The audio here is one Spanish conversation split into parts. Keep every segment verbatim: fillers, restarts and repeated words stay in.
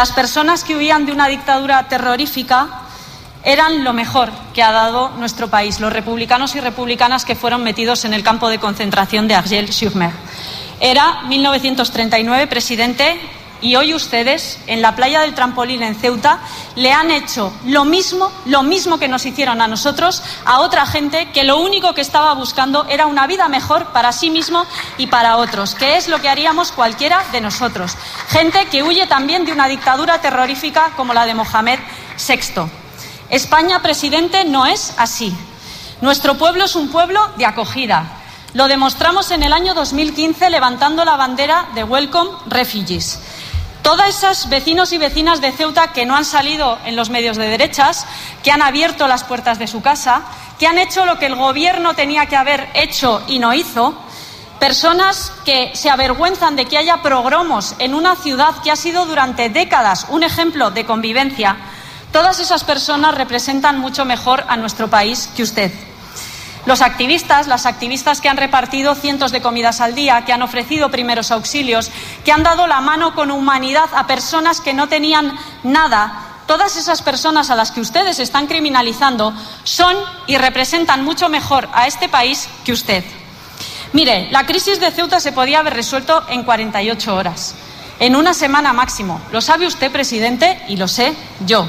Las personas que huían de una dictadura terrorífica eran lo mejor que ha dado nuestro país, los republicanos y republicanas que fueron metidos en el campo de concentración de Argel-sur-Mer. Era mil novecientos treinta y nueve, presidente, y hoy ustedes, en la playa del Trampolín en Ceuta, le han hecho lo mismo, lo mismo que nos hicieron a nosotros, a otra gente que lo único que estaba buscando era una vida mejor para sí mismo y para otros, que es lo que haríamos cualquiera de nosotros. Gente que huye también de una dictadura terrorífica como la de Mohamed sexto. España, presidente, no es así. Nuestro pueblo es un pueblo de acogida. Lo demostramos en el año dos mil quince levantando la bandera de Welcome Refugees. Todos esos vecinos y vecinas de Ceuta que no han salido en los medios de derechas, que han abierto las puertas de su casa, que han hecho lo que el gobierno tenía que haber hecho y no hizo, personas que se avergüenzan de que haya pogromos en una ciudad que ha sido durante décadas un ejemplo de convivencia. Todas esas personas representan mucho mejor a nuestro país que usted. Los activistas, las activistas que han repartido cientos de comidas al día, que han ofrecido primeros auxilios, que han dado la mano con humanidad a personas que no tenían nada, todas esas personas a las que ustedes están criminalizando son y representan mucho mejor a este país que usted. Mire, la crisis de Ceuta se podía haber resuelto en cuarenta y ocho horas, en una semana máximo. Lo sabe usted, presidente, y lo sé yo.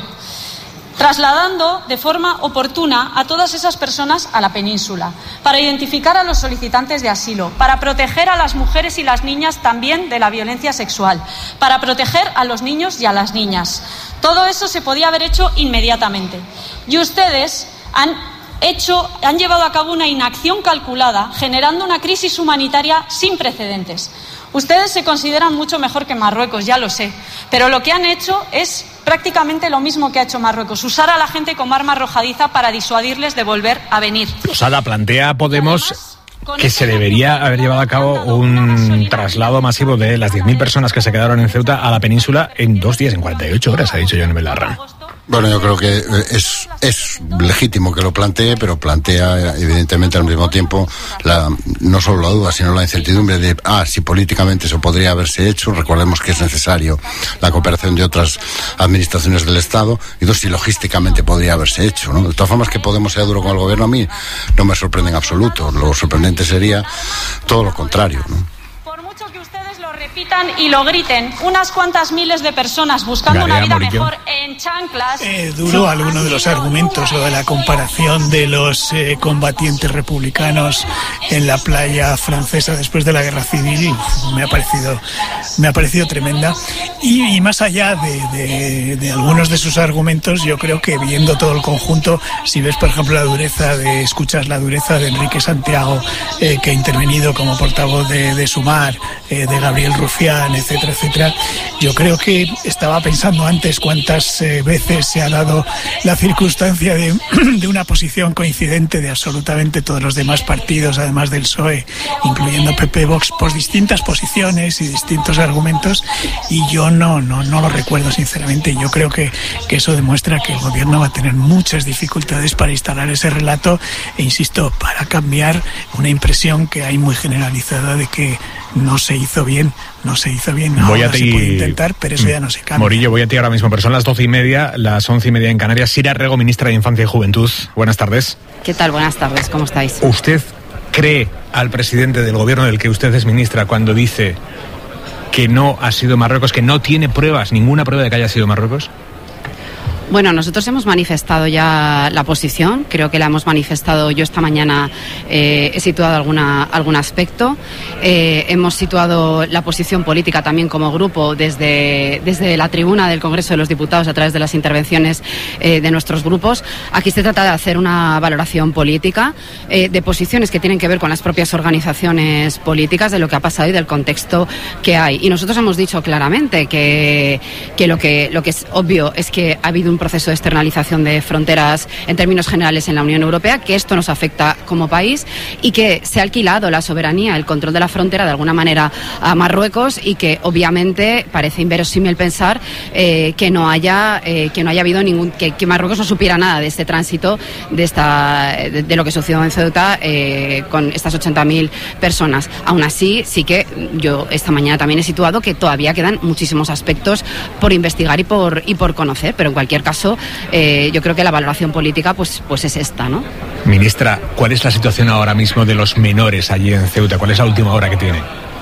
Trasladando de forma oportuna a todas esas personas a la península, para identificar a los solicitantes de asilo, para proteger a las mujeres y las niñas también de la violencia sexual, para proteger a los niños y a las niñas. Todo eso se podía haber hecho inmediatamente. Y ustedes han hecho, han llevado a cabo una inacción calculada, generando una crisis humanitaria sin precedentes. Ustedes se consideran mucho mejor que Marruecos, ya lo sé, pero lo que han hecho es prácticamente lo mismo que ha hecho Marruecos, usar a la gente como arma arrojadiza para disuadirles de volver a venir. Losada, plantea Podemos que se debería haber llevado a cabo un traslado masivo de las diez mil personas que se quedaron en Ceuta a la península en dos días, en cuarenta y ocho horas, ha dicho Yone Belarra. Bueno, yo creo que es es legítimo que lo plantee, pero plantea evidentemente al mismo tiempo la, no solo la duda, sino la incertidumbre de, ah, si políticamente eso podría haberse hecho. Recordemos que es necesario la cooperación de otras administraciones del Estado, y dos, si logísticamente podría haberse hecho, ¿no? De todas formas, que Podemos sea duro con el gobierno, a mí no me sorprende en absoluto. Lo sorprendente sería todo lo contrario, ¿no? Repitan y lo griten unas cuantas miles de personas buscando Garea, una vida Morillo. mejor en chanclas. Eh, duro alguno de los argumentos, lo de la comparación de los eh, combatientes republicanos en la playa francesa después de la guerra civil, me ha parecido me ha parecido tremenda. Y, y más allá de, de, de algunos de sus argumentos, yo creo que viendo todo el conjunto, si ves por ejemplo la dureza de escuchas la dureza de Enrique Santiago, eh, que ha intervenido como portavoz de, de Sumar, eh, de Gabriel Rufián, etcétera, etcétera, yo creo que estaba pensando antes cuántas eh, veces se ha dado la circunstancia de, de una posición coincidente de absolutamente todos los demás partidos, además del P S O E, incluyendo P P, Vox, por distintas posiciones y distintos argumentos, y yo no, no, no lo recuerdo sinceramente. Yo creo que, que eso demuestra que el gobierno va a tener muchas dificultades para instalar ese relato e, insisto, para cambiar una impresión que hay muy generalizada de que no se hizo bien, no se hizo bien. Voy Ahora a ti... se puede intentar, pero eso ya no se cambia. Morillo, voy a ti ahora mismo, pero son las doce y media, las once y media en Canarias. Sira Rego, ministra de Infancia y Juventud, buenas tardes. ¿Qué tal? Buenas tardes, ¿cómo estáis? ¿Usted cree al presidente del gobierno del que usted es ministra cuando dice que no ha sido Marruecos, que no tiene pruebas, ninguna prueba de que haya sido Marruecos? Bueno, nosotros hemos manifestado ya la posición, creo que la hemos manifestado yo esta mañana, eh, he situado alguna, algún aspecto, eh, hemos situado la posición política también como grupo desde, desde la tribuna del Congreso de los Diputados a través de las intervenciones eh, de nuestros grupos. Aquí se trata de hacer una valoración política eh, de posiciones que tienen que ver con las propias organizaciones políticas, de lo que ha pasado y del contexto que hay. Y nosotros hemos dicho claramente que, que, lo, que lo que es obvio es que ha habido un proceso de externalización de fronteras en términos generales en la Unión Europea, que esto nos afecta como país y que se ha alquilado la soberanía, el control de la frontera de alguna manera a Marruecos y que obviamente parece inverosímil pensar eh, que no haya eh, que no haya habido ningún que, que Marruecos no supiera nada de este tránsito, de esta de, de lo que sucedió en Ceuta eh, con estas ochenta mil personas. Aún así, sí que yo esta mañana también he situado que todavía quedan muchísimos aspectos por investigar y por y por conocer, pero en cualquier caso eh, yo creo que la valoración política pues pues es esta, ¿no? Ministra, ¿cuál es la situación ahora mismo de los menores allí en Ceuta? ¿Cuál es la última hora que tiene?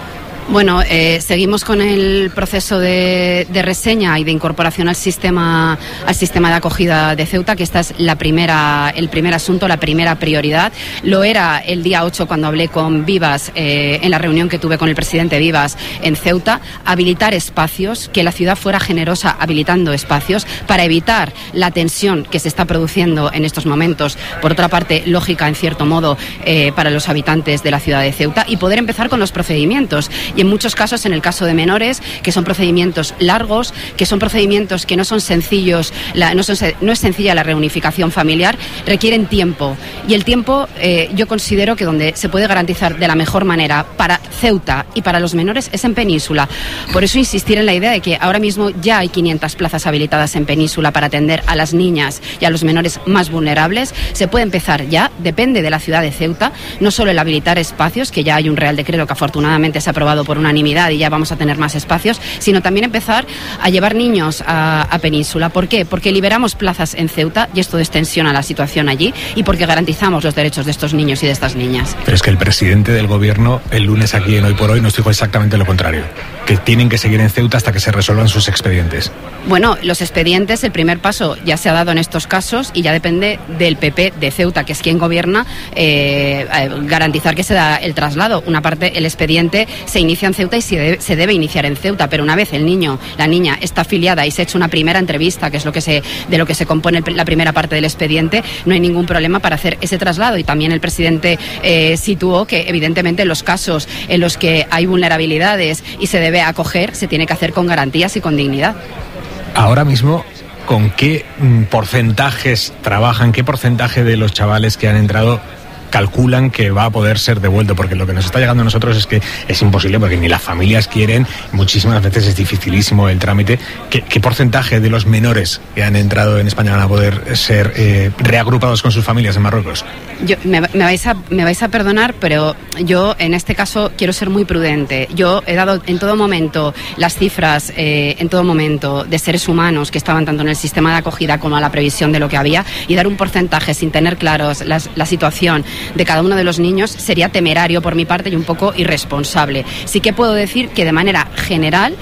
Bueno, eh, seguimos con el proceso de, de reseña y de incorporación al sistema al sistema de acogida de Ceuta, que esta es la primera el primer asunto, la primera prioridad. Lo era el día ocho cuando hablé con Vivas, eh, en la reunión que tuve con el presidente Vivas en Ceuta, habilitar espacios, que la ciudad fuera generosa habilitando espacios para evitar la tensión que se está produciendo en estos momentos, por otra parte, lógica en cierto modo, eh, para los habitantes de la ciudad de Ceuta, y poder empezar con los procedimientos. Y en muchos casos, en el caso de menores, que son procedimientos largos, que son procedimientos que no son sencillos, la, no, son, no es sencilla la reunificación familiar, requieren tiempo. Y el tiempo, eh, yo considero que donde se puede garantizar de la mejor manera para Ceuta y para los menores es en Península. Por eso insistir en la idea de que ahora mismo ya hay quinientas plazas habilitadas en Península para atender a las niñas y a los menores más vulnerables. Se puede empezar ya, depende de la ciudad de Ceuta, no solo el habilitar espacios, que ya hay un Real Decreto que afortunadamente se ha aprobado por unanimidad y ya vamos a tener más espacios, sino también empezar a llevar niños a, a Península. ¿Por qué? Porque liberamos plazas en Ceuta y esto destensiona la situación allí, y porque garantizamos los derechos de estos niños y de estas niñas. Pero es que el presidente del gobierno el lunes aquí en Hoy por Hoy nos dijo exactamente lo contrario, que tienen que seguir en Ceuta hasta que se resuelvan sus expedientes. Bueno, los expedientes, el primer paso ya se ha dado en estos casos y ya depende del P P de Ceuta, que es quien gobierna, eh, garantizar que se da el traslado. Una parte, el expediente se inicia en Ceuta y se debe, se debe iniciar en Ceuta, pero una vez el niño, la niña está afiliada y se ha hecho una primera entrevista, que es lo que se, de lo que se compone la primera parte del expediente, no hay ningún problema para hacer ese traslado. Y también el presidente eh, situó que evidentemente los casos en los que hay vulnerabilidades y se debe acoger, se tiene que hacer con garantías y con dignidad. Ahora mismo, ¿con qué porcentajes trabajan? ¿Qué porcentaje de los chavales que han entrado calculan que va a poder ser devuelto? Porque lo que nos está llegando a nosotros es que es imposible, porque ni las familias quieren, muchísimas veces es dificilísimo el trámite. ¿Qué, qué porcentaje de los menores que han entrado en España van a poder ser eh, reagrupados con sus familias en Marruecos? Yo, me, me, vais a, me vais a perdonar, pero yo en este caso quiero ser muy prudente. Yo he dado en todo momento las cifras, eh, en todo momento, de seres humanos que estaban tanto en el sistema de acogida como a la previsión de lo que había, y dar un porcentaje sin tener claros la, la situación de cada uno de los niños sería temerario por mi parte y un poco irresponsable. Sí que puedo decir que de manera general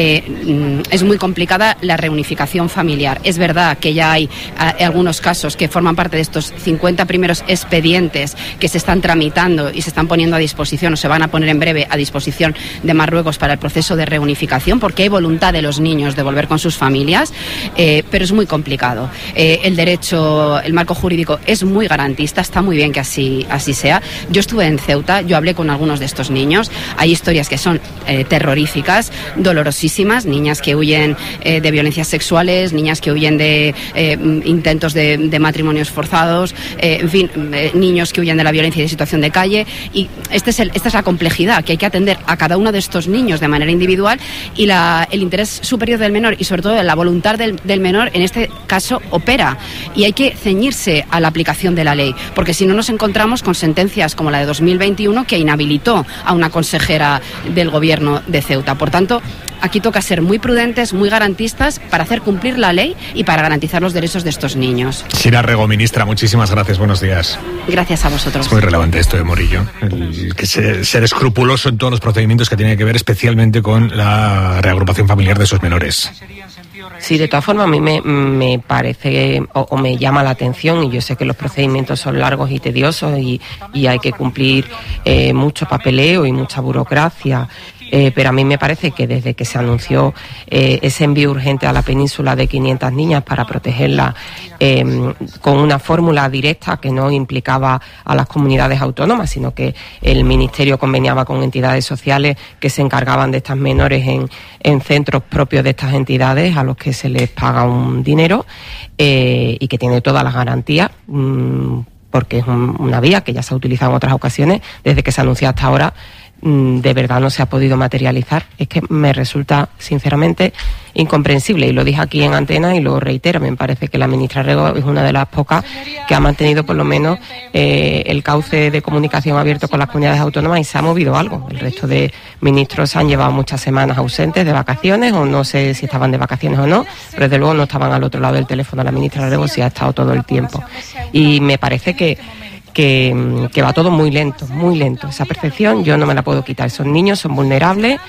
eh, es muy complicada la reunificación familiar. Es verdad que ya hay a, algunos casos que forman parte de estos cincuenta primeros expedientes que se están tramitando y se están poniendo a disposición, o se van a poner en breve a disposición de Marruecos para el proceso de reunificación, porque hay voluntad de los niños de volver con sus familias, eh, pero es muy complicado. Eh, el derecho, el marco jurídico es muy garantista, está muy bien que así así sea. Yo estuve en Ceuta, yo hablé con algunos de estos niños. Hay historias que son eh, terroríficas, dolorosísimas, niñas que huyen eh, de violencias sexuales, niñas que huyen de eh, intentos de, de matrimonios forzados, eh, en fin, eh, niños que huyen de la violencia y de situación de calle. Y este es el, esta es la complejidad, que hay que atender a cada uno de estos niños de manera individual, y la, el interés superior del menor y sobre todo la voluntad del, del menor en este caso opera, y hay que ceñirse a la aplicación de la ley, porque si no nos encontramos con sentencias como la de dos mil veintiuno, que inhabilitó a una consejera del gobierno de Ceuta. Por tanto, aquí toca ser muy prudentes, muy garantistas para hacer cumplir la ley y para garantizar los derechos de estos niños. Sira Rego, ministra, muchísimas gracias, buenos días. Gracias a vosotros. Es muy relevante esto de Morillo, el que ser, ser escrupuloso en todos los procedimientos que tiene que ver especialmente con la reagrupación familiar de esos menores. Sí, de todas formas a mí me, me parece o, o me llama la atención, y yo sé que los procedimientos son largos y tediosos y, y hay que cumplir eh, mucho papeleo y mucha burocracia, Eh, pero a mí me parece que desde que se anunció eh, ese envío urgente a la península de quinientas niñas para protegerlas eh, con una fórmula directa que no implicaba a las comunidades autónomas, sino que el Ministerio conveniaba con entidades sociales que se encargaban de estas menores en, en centros propios de estas entidades a los que se les paga un dinero eh, y que tiene todas las garantías, mmm, porque es un, una vía que ya se ha utilizado en otras ocasiones. Desde que se anunció hasta ahora, de verdad no se ha podido materializar. Es que me resulta sinceramente incomprensible, y lo dije aquí en antena y lo reitero. Me parece que la ministra Rego es una de las pocas que ha mantenido por lo menos eh, el cauce de comunicación abierto con las comunidades autónomas, y se ha movido algo. El resto de ministros han llevado muchas semanas ausentes de vacaciones, o no sé si estaban de vacaciones o no, pero desde luego no estaban al otro lado del teléfono. La ministra Rego sí ha estado todo el tiempo, y me parece que Que, que va todo muy lento, muy lento. Esa percepción yo no me la puedo quitar. Esos niños son vulnerables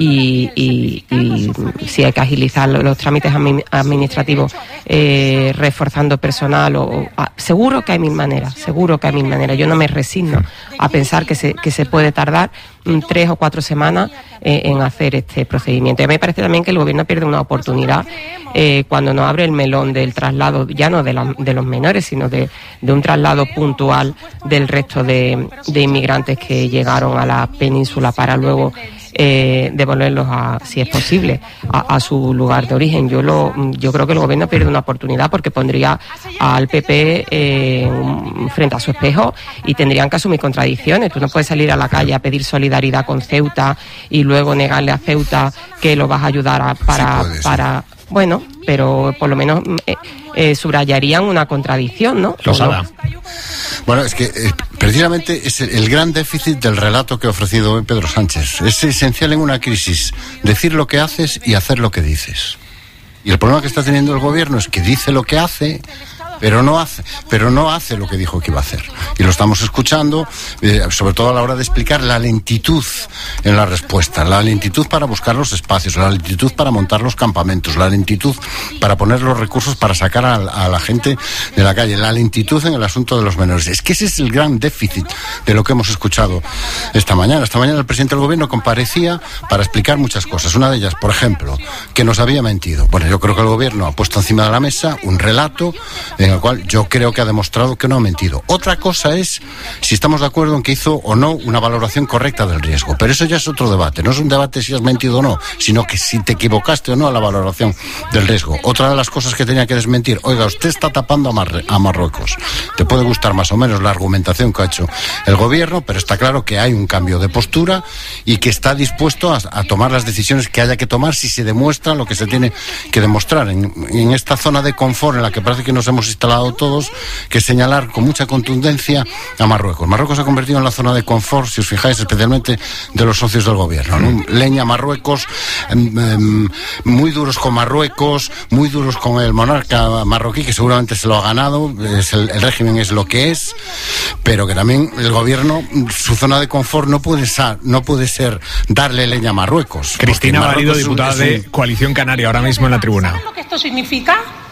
y, y, y si hay que agilizar los, los trámites administrativos eh, reforzando personal, o, o a, seguro que hay mil maneras, seguro que hay mil maneras. Yo no me resigno a pensar que se, que se puede tardar mm, tres o cuatro semanas eh, en hacer este procedimiento. Y a mí me parece también que el gobierno pierde una oportunidad eh, cuando no abre el melón del traslado, ya no de, la, de los menores, sino de, de un traslado puntual del resto de, de inmigrantes que llegaron a la península para luego Eh, devolverlos, a, si es posible, a, a su lugar de origen. Yo lo, yo creo que el gobierno pierde una oportunidad, porque pondría al P P eh, frente a su espejo y tendrían que asumir contradicciones. Tú no puedes salir a la calle a pedir solidaridad con Ceuta y luego negarle a Ceuta que lo vas a ayudar a, para, sí para bueno, pero por lo menos eh, eh, subrayarían una contradicción, ¿no? Losada. Bueno, es que eh, precisamente es el, el gran déficit del relato que ha ofrecido hoy Pedro Sánchez. Es esencial en una crisis decir lo que haces y hacer lo que dices. Y el problema que está teniendo el gobierno es que dice lo que hace, pero no hace, pero no hace lo que dijo que iba a hacer. Y lo estamos escuchando, eh, sobre todo a la hora de explicar la lentitud en la respuesta, la lentitud para buscar los espacios, la lentitud para montar los campamentos, la lentitud para poner los recursos para sacar a, a la gente de la calle, la lentitud en el asunto de los menores. Es que ese es el gran déficit de lo que hemos escuchado esta mañana. Esta mañana el presidente del gobierno comparecía para explicar muchas cosas. Una de ellas, por ejemplo, que nos había mentido. Bueno, yo creo que el gobierno ha puesto encima de la mesa un relato en el cual yo creo que ha demostrado que no ha mentido. Otra cosa es si estamos de acuerdo en que hizo o no una valoración correcta del riesgo, pero eso ya es otro debate. No es un debate si has mentido o no, sino que si te equivocaste o no a la valoración del riesgo. Otra de las cosas que tenía que desmentir: oiga, usted está tapando a, Mar- a Marruecos. Te puede gustar más o menos la argumentación que ha hecho el gobierno, pero está claro que hay un cambio de postura y que está dispuesto a, a tomar las decisiones que haya que tomar si se demuestra lo que se tiene que demostrar. En, en esta zona de confort en la que parece que nos hemos instalado todos, que señalar con mucha contundencia a Marruecos. Marruecos se ha convertido en la zona de confort, si os fijáis, especialmente de los socios del gobierno, ¿no? Leña Marruecos, eh, eh, muy duros con Marruecos, muy duros con el monarca marroquí, que seguramente se lo ha ganado, es el, el régimen es lo que es, pero que también el gobierno, su zona de confort no puede ser, no puede ser darle leña a Marruecos. Cristina Valido, diputada es un, de Coalición Canaria, ahora mismo en la tribuna. ¿Sabes lo que esto significa?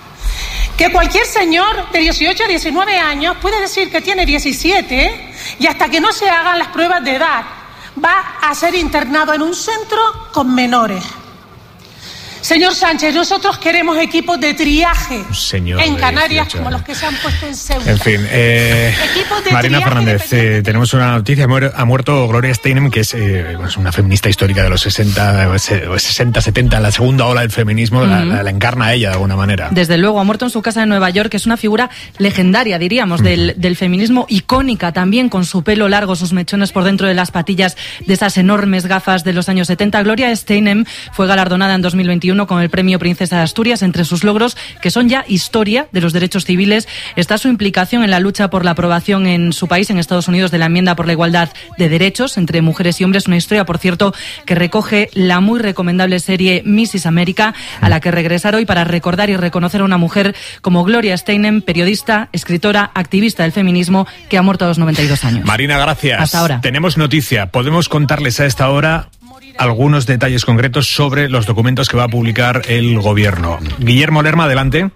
Que cualquier señor de dieciocho a diecinueve años puede decir que tiene diecisiete y hasta que no se hagan las pruebas de edad va a ser internado en un centro con menores. Señor Sánchez, nosotros queremos equipos de triaje Señor en Canarias dieciocho, como los que se han puesto en Ceuta. En fin, eh, Marina Fernández, eh, tenemos una noticia. Ha muerto Gloria Steinem, que es eh, pues una feminista histórica de los sesenta, setenta, la segunda ola del feminismo. Uh-huh. la, la, la encarna ella de alguna manera. Desde luego, ha muerto en su casa de Nueva York, que es una figura legendaria, diríamos, uh-huh. del, del feminismo, icónica también, con su pelo largo, sus mechones por dentro de las patillas de esas enormes gafas de los años setenta. Gloria Steinem fue galardonada en dos mil veintiuno con el premio Princesa de Asturias. Entre sus logros, que son ya historia de los derechos civiles, está su implicación en la lucha por la aprobación en su país, en Estados Unidos, de la enmienda por la igualdad de derechos entre mujeres y hombres. Una historia, por cierto, que recoge la muy recomendable serie missus América, a la que regresar hoy para recordar y reconocer a una mujer como Gloria Steinem, periodista, escritora, activista del feminismo, que ha muerto a los noventa y dos años. Marina, gracias. Hasta ahora. Tenemos noticia. Podemos contarles a esta hora algunos detalles concretos sobre los documentos que va a publicar el gobierno. Guillermo Lerma, adelante.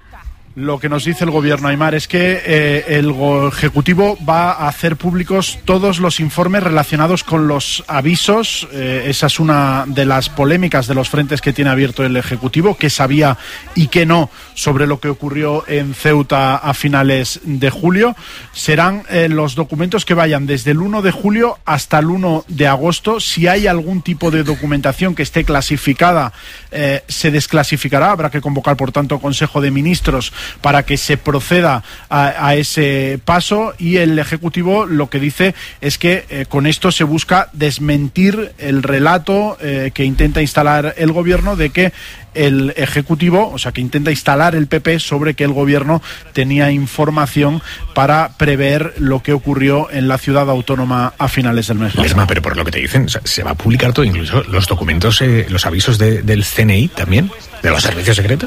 Lo que nos dice el gobierno, Aimar, es que eh, el Ejecutivo va a hacer públicos todos los informes relacionados con los avisos. Eh, esa es una de las polémicas de los frentes que tiene abierto el Ejecutivo, qué sabía y qué no sobre lo que ocurrió en Ceuta a finales de julio. Serán eh, los documentos que vayan desde el uno de julio hasta el uno de agosto. Si hay algún tipo de documentación que esté clasificada, eh, se desclasificará. Habrá que convocar, por tanto, Consejo de Ministros para que se proceda a, a ese paso, y el Ejecutivo lo que dice es que eh, con esto se busca desmentir el relato eh, que intenta instalar el Gobierno de que el Ejecutivo, o sea, que intenta instalar el P P sobre que el Gobierno tenía información para prever lo que ocurrió en la ciudad autónoma a finales del mes. Esma, pero por lo que te dicen, o sea, se va a publicar todo, incluso los documentos, eh, los avisos de, del C N I también, de los servicios secretos.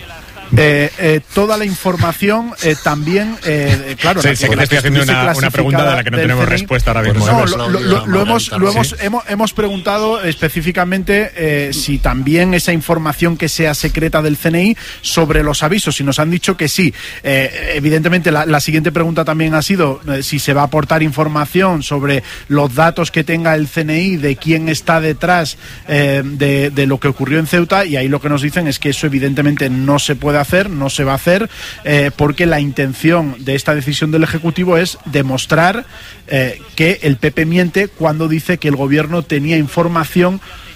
Eh, eh, toda la información eh, también, eh, claro. Sí, sé que te estoy haciendo una, una pregunta de la que no tenemos respuesta ahora mismo. No, lo, lo, lo, lo hemos, lo hemos, hemos, hemos preguntado específicamente eh, si también esa información que sea secreta del C N I sobre los avisos, y nos han dicho que sí. Eh, evidentemente la, la siguiente pregunta también ha sido eh, si se va a aportar información sobre los datos que tenga el C N I de quién está detrás eh, de, de lo que ocurrió en Ceuta, y ahí lo que nos dicen es que eso evidentemente no se puede hacer, no se va a hacer, eh, porque la intención de esta decisión del Ejecutivo es demostrar eh, que el P P miente cuando dice que el Gobierno tenía información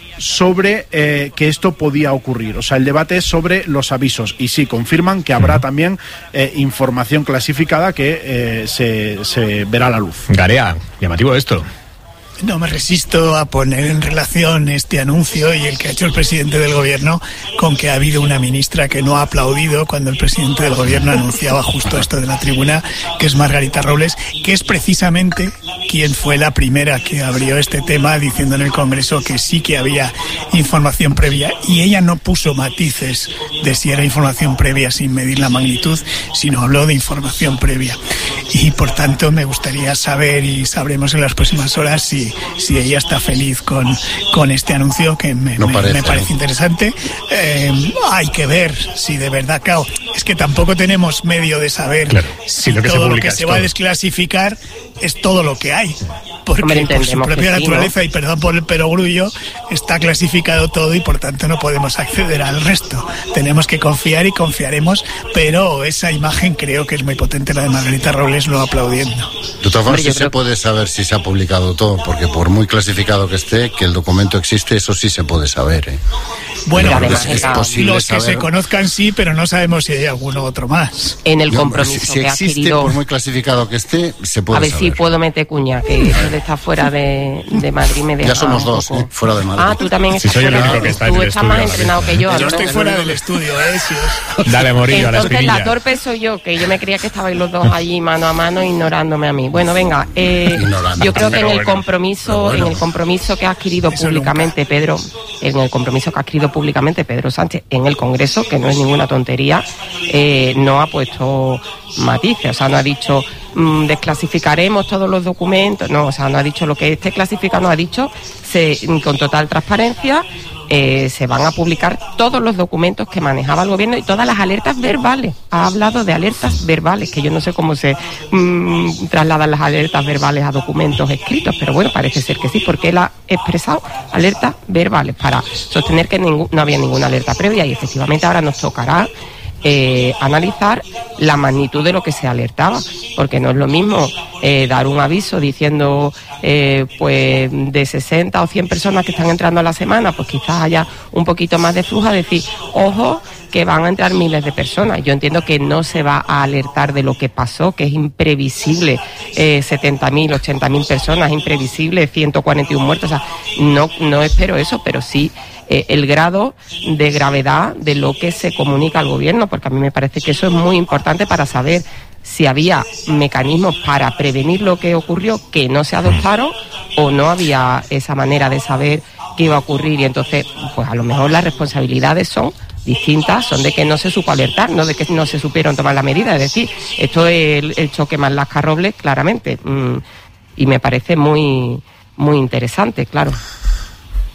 sobre eh, que esto podía ocurrir. O sea, el debate es sobre los avisos, y sí, confirman que habrá también eh, información clasificada que eh, se, se verá a la luz. Garea, llamativo esto. No me resisto a poner en relación este anuncio y el que ha hecho el presidente del Gobierno con que ha habido una ministra que no ha aplaudido cuando el presidente del Gobierno anunciaba justo esto de la tribuna, que es Margarita Robles, que es precisamente quien fue la primera que abrió este tema diciendo en el Congreso que sí que había información previa, y ella no puso matices de si era información previa sin medir la magnitud, sino habló de información previa. Y por tanto me gustaría saber, y sabremos en las próximas horas, si si ella está feliz con, con este anuncio, que me, no me, parece, me parece interesante. Eh, hay que ver si de verdad, claro, es que tampoco tenemos medio de saber claro, si, si lo que todo se lo que se va todo. a desclasificar es todo lo que hay, porque Hombre, por su propia naturaleza, sí, ¿no? Y perdón por el perogrullo, está clasificado todo y por tanto no podemos acceder al resto. Tenemos que confiar y confiaremos, pero esa imagen creo que es muy potente, la de Margarita Robles no aplaudiendo. De todas formas, sí se puede saber si se ha publicado todo, porque por muy clasificado que esté, que el documento existe, eso sí se puede saber, ¿eh? Bueno, es, es posible los que saber... se conozcan sí, pero no sabemos si hay alguno otro más. En el compromiso si, si que existe, ha adquirido... por muy clasificado que esté, se puede A ver saber. si puedo meter cuña, que está fuera de, de Madrid me deja. Ya somos dos, ¿eh? Fuera de Madrid. Ah, tú también estás sí, soy fuera. El único que está tú en el estás estudio, más entrenado que yo. Yo ¿no? estoy fuera del estudio, ¿eh? Si os... Dale, Morillo, a la Entonces espinilla. la torpe soy yo, que yo me creía que estabais los dos allí mano a mano ignorándome a mí. Bueno, venga, eh, yo creo que en el compromiso, bueno. en el compromiso que ha adquirido Eso públicamente nunca. Pedro, en el compromiso que ha adquirido públicamente Pedro Sánchez en el Congreso, que no es ninguna tontería, eh, no ha puesto matices, o sea, no ha dicho mmm, desclasificaremos todos los documentos, no, o sea, no ha dicho lo que esté clasificado, no ha dicho se, con total transparencia. Eh, se van a publicar todos los documentos que manejaba el gobierno y todas las alertas verbales. Ha hablado de alertas verbales, que yo no sé cómo se mmm, trasladan las alertas verbales a documentos escritos, pero bueno, parece ser que sí, porque él ha expresado alertas verbales para sostener que ningún, no había ninguna alerta previa, y efectivamente ahora nos tocará Eh, analizar la magnitud de lo que se alertaba, porque no es lo mismo eh, dar un aviso diciendo eh, pues de sesenta o cien personas que están entrando a la semana, pues quizás haya un poquito más de flujo, a decir, ojo, que van a entrar miles de personas. Yo entiendo que no se va a alertar de lo que pasó, que es imprevisible, eh, setenta mil, ochenta mil personas, imprevisible, ciento cuarenta y uno muertos, o sea, no, no espero eso, pero sí Eh, el grado de gravedad de lo que se comunica al gobierno, porque a mí me parece que eso es muy importante para saber si había mecanismos para prevenir lo que ocurrió que no se adoptaron, o no había esa manera de saber qué iba a ocurrir, y entonces pues a lo mejor las responsabilidades son distintas, son de que no se supo alertar, no de que no se supieron tomar la medida. Es decir, esto es el, el choque más Lasca Robles, claramente, mm, y me parece muy, muy interesante, claro.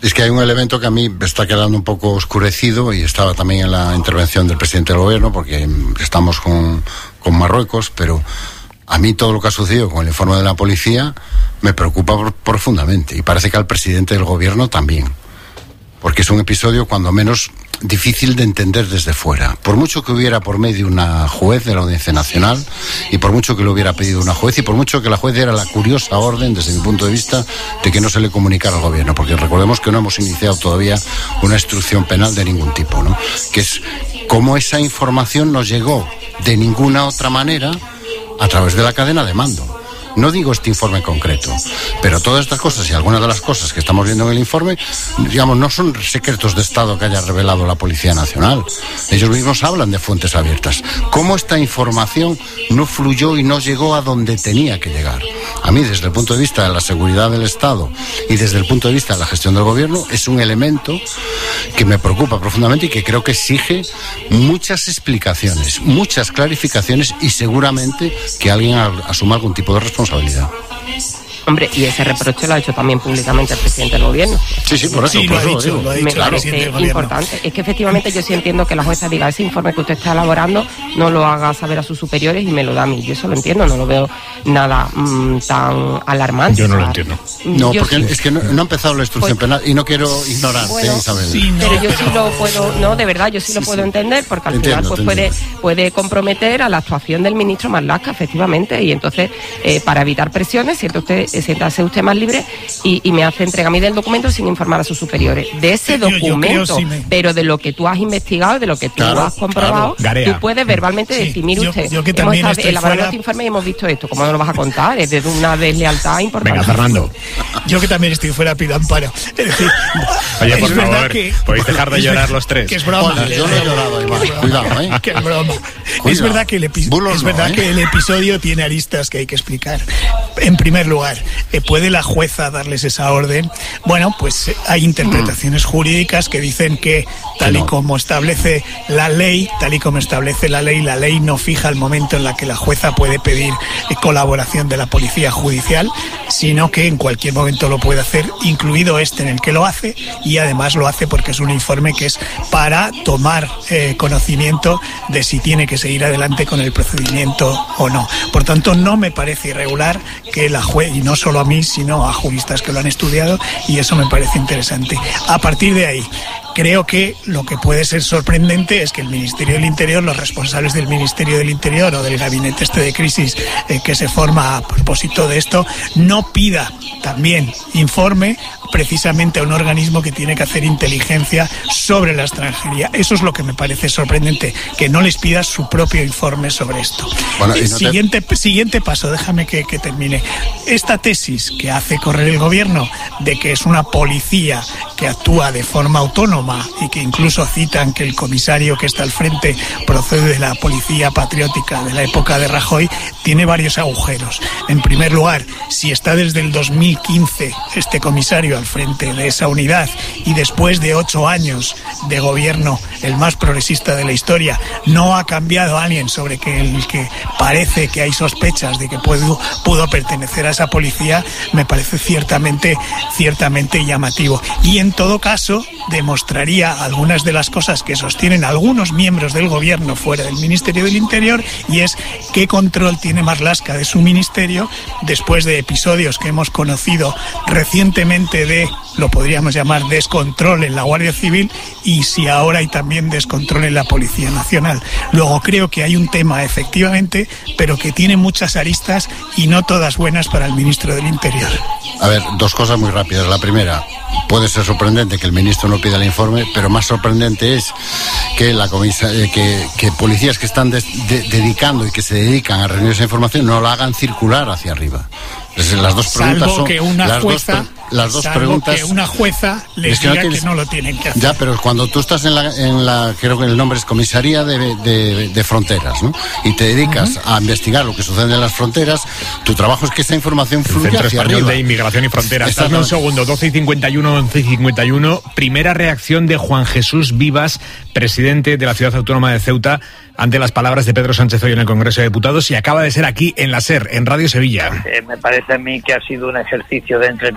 Es que hay un elemento que a mí me está quedando un poco oscurecido, y estaba también en la intervención del presidente del gobierno, porque estamos con, con Marruecos, pero a mí todo lo que ha sucedido con el informe de la policía me preocupa profundamente, y parece que al presidente del gobierno también, porque es un episodio cuando menos difícil de entender desde fuera. Por mucho que hubiera por medio una juez de la Audiencia Nacional, y por mucho que lo hubiera pedido una juez, y por mucho que la juez diera la curiosa orden, desde mi punto de vista, de que no se le comunicara al gobierno, porque recordemos que no hemos iniciado todavía una instrucción penal de ningún tipo, ¿no? Que es cómo esa información nos llegó de ninguna otra manera a través de la cadena de mando. No digo este informe en concreto, pero todas estas cosas y algunas de las cosas que estamos viendo en el informe, digamos, no son secretos de Estado que haya revelado la Policía Nacional. Ellos mismos hablan de fuentes abiertas. ¿Cómo esta información no fluyó y no llegó a donde tenía que llegar? A mí, desde el punto de vista de la seguridad del Estado y desde el punto de vista de la gestión del gobierno, es un elemento que me preocupa profundamente y que creo que exige muchas explicaciones, muchas clarificaciones, y seguramente que alguien asuma algún tipo de responsabilidad. responsabilidad. Hombre, y ese reproche lo ha hecho también públicamente el presidente del gobierno. Sí, sí, por eso. Sí, por lo, eso ha dicho, digo. lo ha dicho. Me parece importante. Es que efectivamente yo sí entiendo que la jueza diga, ese informe que usted está elaborando no lo haga saber a sus superiores y me lo da a mí. Yo eso lo entiendo, no lo veo nada mmm, tan alarmante. Yo no lo entiendo. No, yo porque sí. es que no, no ha empezado la instrucción Pues, penal y no quiero ignorarte, bueno, Isabel. Sí, no, pero yo sí pero- lo puedo, no, de verdad, yo sí, Sí, lo puedo sí. entender, porque al Entiendo, final pues te puede, entiendo. puede comprometer a la actuación del ministro Marlaska, efectivamente, y entonces, eh, para evitar presiones, siente usted, siéntase usted más libre y, y me hace entrega a mí del documento sin informar a sus superiores. De ese Yo- yo creo, documento, sí me- pero de lo que tú has investigado, de lo que tú Claro, has comprobado, claro. Garea. tú puedes verbalmente Sí, decir, mire yo- usted, yo que hemos también estado estoy elaborando fuera- este informe y hemos visto esto, ¿cómo no lo vas a contar? Es de una deslealtad importante. Venga, Fernando. Yo que también estoy fuera, pido amparo. Es decir, Oye, es por verdad favor, que- podéis dejar de es llorar verdad los tres. Que es broma. Hola, yo no he llorado, Iván. Que es broma. Cuidado, ¿eh? Que es broma. Cuidado. Es verdad que el, epi- Bulos es no, verdad ¿eh? que el episodio tiene aristas que hay que explicar. En primer lugar, eh, ¿puede la jueza darles esa orden? Bueno, pues eh, hay interpretaciones jurídicas que dicen que tal y no. como establece la ley, tal y como establece la ley, la ley no fija el momento en la que la jueza puede pedir eh, colaboración de la policía judicial, sino que en cualquier momento lo puede hacer, incluido este en el que lo hace, y además lo hace porque es un informe que es para tomar eh, conocimiento de si tiene que seguir adelante con el procedimiento o no. Por tanto, no me parece irregular que la juez, y no solo a mí, sino a juristas que lo han estudiado, y eso me parece interesante. A partir de ahí, creo que lo que puede ser sorprendente es que el Ministerio del Interior, los responsables del Ministerio del Interior o del gabinete este de crisis eh, que se forma a propósito de esto, no pida también informe precisamente a un organismo que tiene que hacer inteligencia sobre la extranjería. Eso es lo que me parece sorprendente, que no les pida su propio informe sobre esto. Bueno, y El no te- siguiente, siguiente paso, déjame que, que termine. Esta tesis que hace correr el gobierno de que es una policía que actúa de forma autónoma y que incluso citan que el comisario que está al frente procede de la policía patriótica de la época de Rajoy, tiene varios agujeros. En primer lugar, si está desde el dos mil quince este comisario al frente de esa unidad y después de ocho años de gobierno, el más progresista de la historia, no ha cambiado alguien sobre que el que parece que hay sospechas de que pudo, pudo pertenecer a esa policía, me parece ciertamente, ciertamente llamativo. Y en todo caso, demostraría algunas de las cosas que sostienen algunos miembros del gobierno fuera del Ministerio del Interior, y es qué control tiene Marlaska de su ministerio después de episodios que hemos conocido recientemente de, lo podríamos llamar, descontrol en la Guardia Civil, y si ahora hay también descontrol en la Policía Nacional. Luego creo que hay un tema, efectivamente, pero que tiene muchas aristas y no todas buenas para el ministro del Interior. A ver, dos cosas muy rápidas. La primera, puede ser sorprendente que el ministro no pida el informe, pero más sorprendente es que la comisa, eh, que, que policías que están de, de, dedicando y que se dedican a reunir esa información no la hagan circular hacia arriba. Entonces, las dos preguntas Salvo son que una las jueza, dos, las dos salvo preguntas. que una jueza les Es que no diga tienes- que no lo tienen que hacer. Ya, pero cuando tú estás en la, en la creo que el nombre es Comisaría de, de, de Fronteras, ¿no? Y te dedicas uh-huh. a investigar lo que sucede en las fronteras, tu trabajo es que esa información fluya Centro hacia Español arriba. de Inmigración y Fronteras. Dame un segundo, doce y cincuenta y uno, once y cincuenta y uno. Primera reacción de Juan Jesús Vivas, presidente de la Ciudad Autónoma de Ceuta, ante las palabras de Pedro Sánchez hoy en el Congreso de Diputados, y acaba de ser aquí en la SER, en Radio Sevilla. Eh, me parece a mí que ha sido un ejercicio de entretenimiento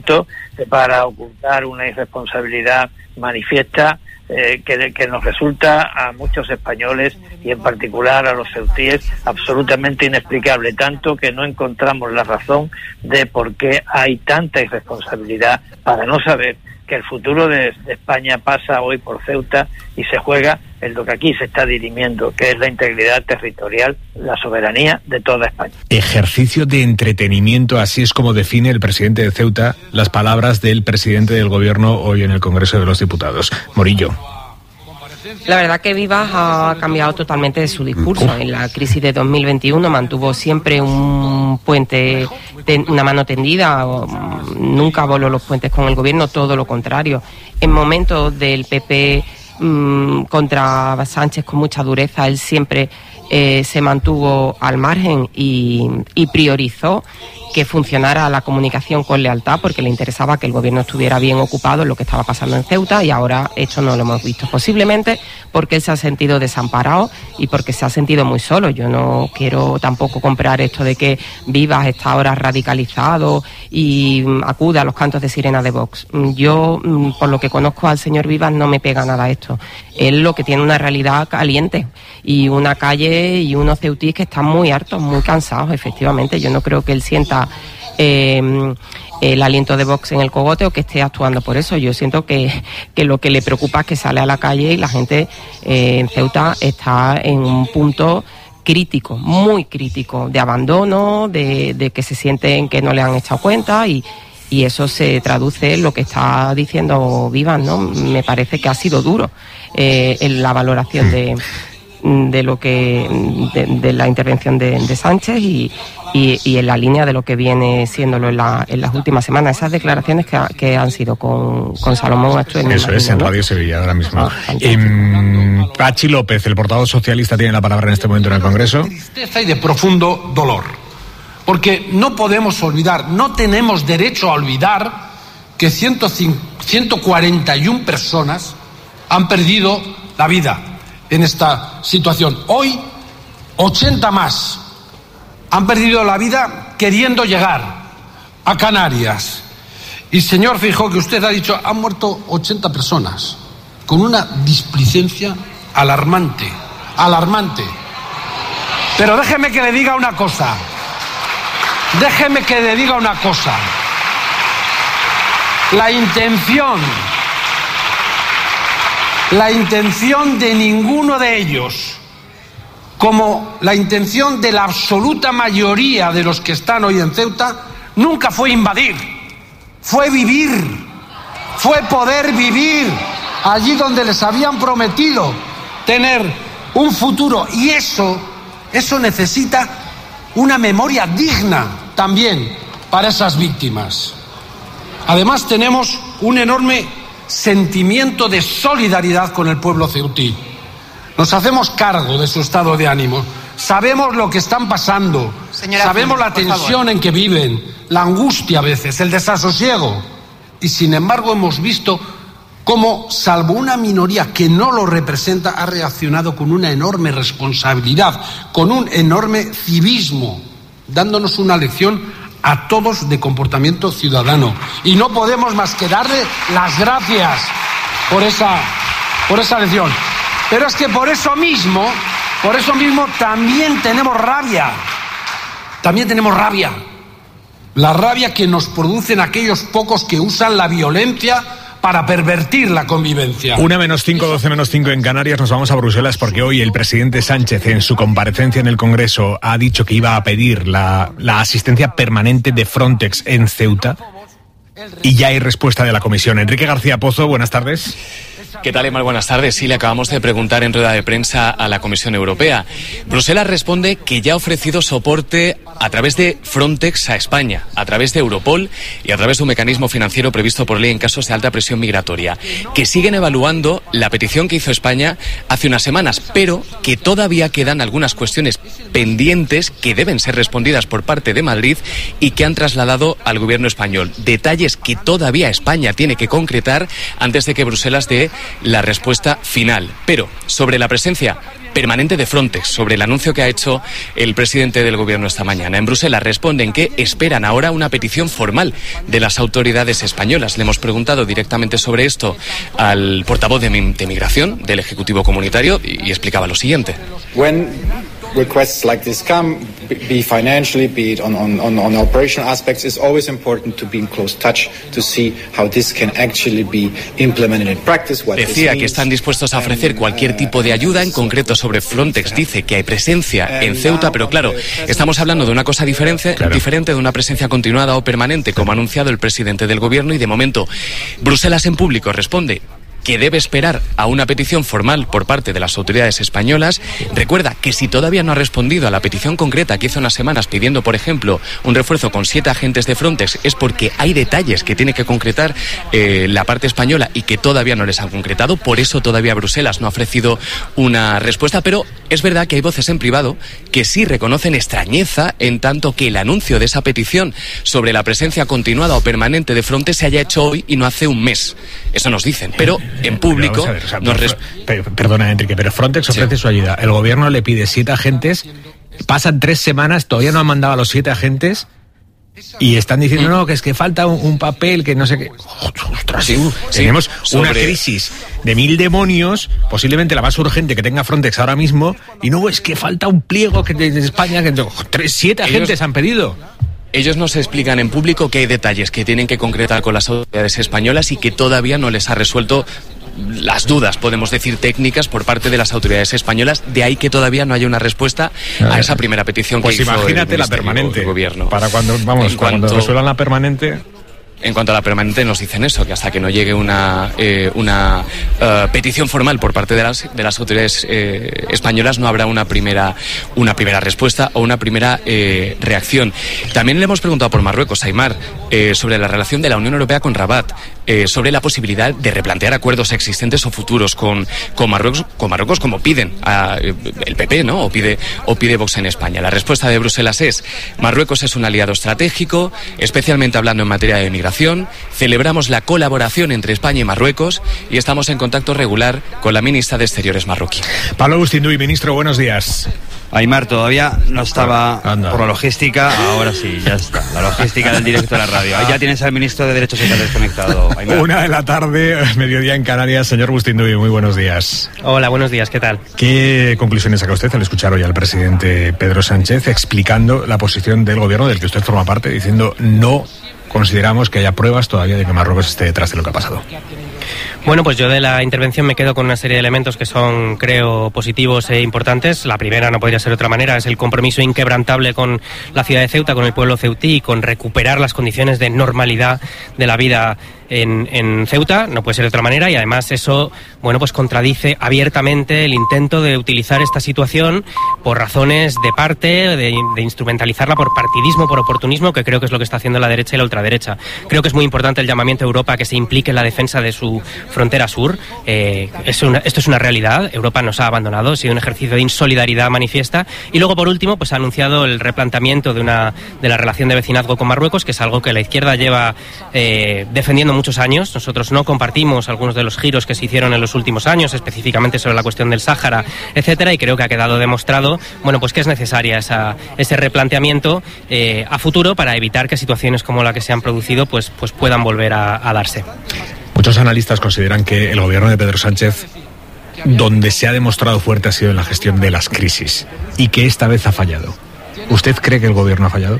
argumento para ocultar una irresponsabilidad manifiesta eh, que, que nos resulta a muchos españoles y en particular a los ceutíes absolutamente inexplicable, tanto que no encontramos la razón de por qué hay tanta irresponsabilidad para no saber que el futuro de, de España pasa hoy por Ceuta y se juega en lo que aquí se está dirimiendo, que es la integridad territorial, la soberanía de toda España. Ejercicio de entretenimiento, así es como define el presidente de Ceuta las palabras del presidente del gobierno hoy en el Congreso de los Diputados. Morillo. La verdad que Vivas ha cambiado totalmente de su discurso. En la crisis de dos mil veintiuno mantuvo siempre un puente, una mano tendida, nunca voló los puentes con el gobierno, todo lo contrario. En momentos del P P mmm, contra Sánchez con mucha dureza, él siempre eh, se mantuvo al margen y, y priorizó que funcionara la comunicación con lealtad, porque le interesaba que el gobierno estuviera bien ocupado en lo que estaba pasando en Ceuta, y ahora esto no lo hemos visto, posiblemente porque él se ha sentido desamparado y porque se ha sentido muy solo. Yo no quiero tampoco comprar esto de que Vivas está ahora radicalizado y acude a los cantos de sirena de Vox. Yo, por lo que conozco al señor Vivas, no me pega nada esto. Él lo que tiene una realidad caliente y una calle y unos ceutíes que están muy hartos, muy cansados, efectivamente. Yo no creo que él sienta Eh, el aliento de Vox en el cogote o que esté actuando por eso. Yo siento que, que lo que le preocupa es que sale a la calle y la gente eh, en Ceuta está en un punto crítico, muy crítico, de abandono, de, de que se sienten que no le han echado cuenta, y, y eso se traduce en lo que está diciendo Vivas, ¿no? Me parece que ha sido duro eh, en la valoración de de lo que de, de la intervención de, de Sánchez y, y, y en la línea de lo que viene siéndolo en, la, en las últimas semanas. Esas declaraciones que, que han sido con, con Salomón Astué. Eso es, en Radio Sevilla ahora mismo. Ah, eh, Pachi López, el portavoz socialista, tiene la palabra en este momento en el Congreso. De tristeza y de profundo dolor, porque no podemos olvidar, no tenemos derecho a olvidar que ciento cuarenta y una personas han perdido la vida en esta situación. Hoy, ochenta más han perdido la vida queriendo llegar a Canarias. Y señor Feijóo, que usted ha dicho, han muerto ochenta personas, con una displicencia alarmante, alarmante. Pero déjeme que le diga una cosa, déjeme que le diga una cosa. La intención La intención de ninguno de ellos, como la intención de la absoluta mayoría de los que están hoy en Ceuta, nunca fue invadir, fue vivir, fue poder vivir allí donde les habían prometido tener un futuro. Y eso, eso necesita una memoria digna también para esas víctimas. Además, tenemos un enorme sentimiento de solidaridad con el pueblo ceutí. Nos hacemos cargo de su estado de ánimo. Sabemos lo que están pasando. Señora, sabemos la tensión en que viven, la angustia a veces, el desasosiego. Y sin embargo hemos visto cómo, salvo una minoría que no lo representa, ha reaccionado con una enorme responsabilidad, con un enorme civismo, dándonos una lección a todos de comportamiento ciudadano. Y no podemos más que darle las gracias por esa, por esa lección. Pero es que por eso mismo, por eso mismo también tenemos rabia. También tenemos rabia. La rabia que nos producen aquellos pocos que usan la violencia para pervertir la convivencia. Una menos cinco, doce menos cinco en Canarias. Nos vamos a Bruselas porque hoy el presidente Sánchez, en su comparecencia en el Congreso, ha dicho que iba a pedir la, la asistencia permanente de Frontex en Ceuta, y ya hay respuesta de la Comisión. Enrique García Pozo, buenas tardes. ¿Qué tal, Emma? Buenas tardes. Sí, le acabamos de preguntar en rueda de prensa a la Comisión Europea. Bruselas responde que ya ha ofrecido soporte a través de Frontex a España, a través de Europol y a través de un mecanismo financiero previsto por ley en casos de alta presión migratoria, que siguen evaluando la petición que hizo España hace unas semanas, pero que todavía quedan algunas cuestiones pendientes que deben ser respondidas por parte de Madrid y que han trasladado al gobierno español. Detalles que todavía España tiene que concretar antes de que Bruselas dé la respuesta final. Pero sobre la presencia permanente de Frontex, sobre el anuncio que ha hecho el presidente del gobierno esta mañana en Bruselas, responden que esperan ahora una petición formal de las autoridades españolas. Le hemos preguntado directamente sobre esto al portavoz de, de Migración del Ejecutivo Comunitario y, y explicaba lo siguiente. When requests like this come, be financially, be it on, on, on operational aspects, it's always important to be in close touch to see how this can actually be implemented in practice. What Decía que están dispuestos a ofrecer cualquier tipo de ayuda, en concreto sobre Frontex. Dice que hay presencia en Ceuta, pero claro, estamos hablando de una cosa diferente, claro. diferente de una presencia continuada o permanente, como ha anunciado el presidente del gobierno, y de momento Bruselas en público responde que debe esperar a una petición formal por parte de las autoridades españolas. Recuerda que si todavía no ha respondido a la petición concreta que hizo unas semanas pidiendo, por ejemplo, un refuerzo con siete agentes de Frontex, es porque hay detalles que tiene que concretar eh, la parte española y que todavía no les han concretado. Por eso todavía Bruselas no ha ofrecido una respuesta, pero es verdad que hay voces en privado que sí reconocen extrañeza en tanto que el anuncio de esa petición sobre la presencia continuada o permanente de Frontex se haya hecho hoy y no hace un mes. Eso nos dicen, pero en público ver, o sea, nos res... per, perdona, Enrique, pero Frontex ofrece sí. su ayuda. El gobierno le pide siete agentes, pasan tres semanas, todavía no han mandado a los siete agentes y están diciendo, no, que es que falta un, un papel, que no sé qué. Ostras, sí, tenemos sí, una sobre... crisis de mil demonios, posiblemente la más urgente que tenga Frontex ahora mismo, y no, es que falta un pliego que de España, que tres, siete agentes Ellos... han pedido. Ellos nos explican en público que hay detalles que tienen que concretar con las autoridades españolas y que todavía no les ha resuelto las dudas, podemos decir, técnicas por parte de las autoridades españolas. De ahí que todavía no haya una respuesta a esa primera petición pues que hizo el imagínate la permanente del gobierno. Para cuando, vamos, cuando cuanto... resuelvan la permanente... En cuanto a la permanente nos dicen eso, que hasta que no llegue una eh, una uh, petición formal por parte de las de las autoridades eh, españolas no habrá una primera una primera respuesta o una primera eh, reacción. También le hemos preguntado por Marruecos, Aimar, eh, sobre la relación de la Unión Europea con Rabat, eh, sobre la posibilidad de replantear acuerdos existentes o futuros con con Marruecos, con Marruecos como piden a, el P P, ¿no? O pide o pide Vox en España. La respuesta de Bruselas es: Marruecos es un aliado estratégico, especialmente hablando en materia de migración. Celebramos la colaboración entre España y Marruecos y estamos en contacto regular con la ministra de Exteriores marroquí. Pablo Bustinduy, ministro, buenos días. Aimar, todavía no estaba Anda. por la logística, ahora sí, ya está. La logística del directo de la radio. Ahí ya tienes al ministro de Derechos Sociales desconectado, Aimar. Una de la tarde, mediodía en Canarias. Señor Bustinduy, muy buenos días. Hola, buenos días, ¿qué tal? ¿Qué conclusiones saca usted al escuchar hoy al presidente Pedro Sánchez explicando la posición del gobierno del que usted forma parte, diciendo no consideramos que haya pruebas todavía de que Marruecos esté detrás de lo que ha pasado? Bueno, pues yo de la intervención me quedo con una serie de elementos que son, creo, positivos e importantes. La primera, no podría ser de otra manera, es el compromiso inquebrantable con la ciudad de Ceuta, con el pueblo ceutí, con recuperar las condiciones de normalidad de la vida en, en Ceuta. No puede ser de otra manera, y además eso, bueno, pues contradice abiertamente el intento de utilizar esta situación por razones de parte, de, de instrumentalizarla por partidismo, por oportunismo, que creo que es lo que está haciendo la derecha y la ultraderecha. Creo que es muy importante el llamamiento a Europa a que se implique en la defensa de su frontera sur. Eh, es una, esto es una realidad. Europa nos ha abandonado, ha sido un ejercicio de insolidaridad manifiesta. Y luego, por último, pues ha anunciado el replanteamiento de una de la relación de vecinazgo con Marruecos, que es algo que la izquierda lleva eh, defendiendo muchos años. Nosotros no compartimos algunos de los giros que se hicieron en los últimos años, específicamente sobre la cuestión del Sáhara, etcétera, y creo que ha quedado demostrado, bueno, pues que es necesaria esa, ese replanteamiento eh, a futuro para evitar que situaciones como la que se han producido pues, pues puedan volver a, a darse. Muchos analistas consideran que el gobierno de Pedro Sánchez, donde se ha demostrado fuerte, ha sido en la gestión de las crisis y que esta vez ha fallado. ¿Usted cree que el gobierno ha fallado?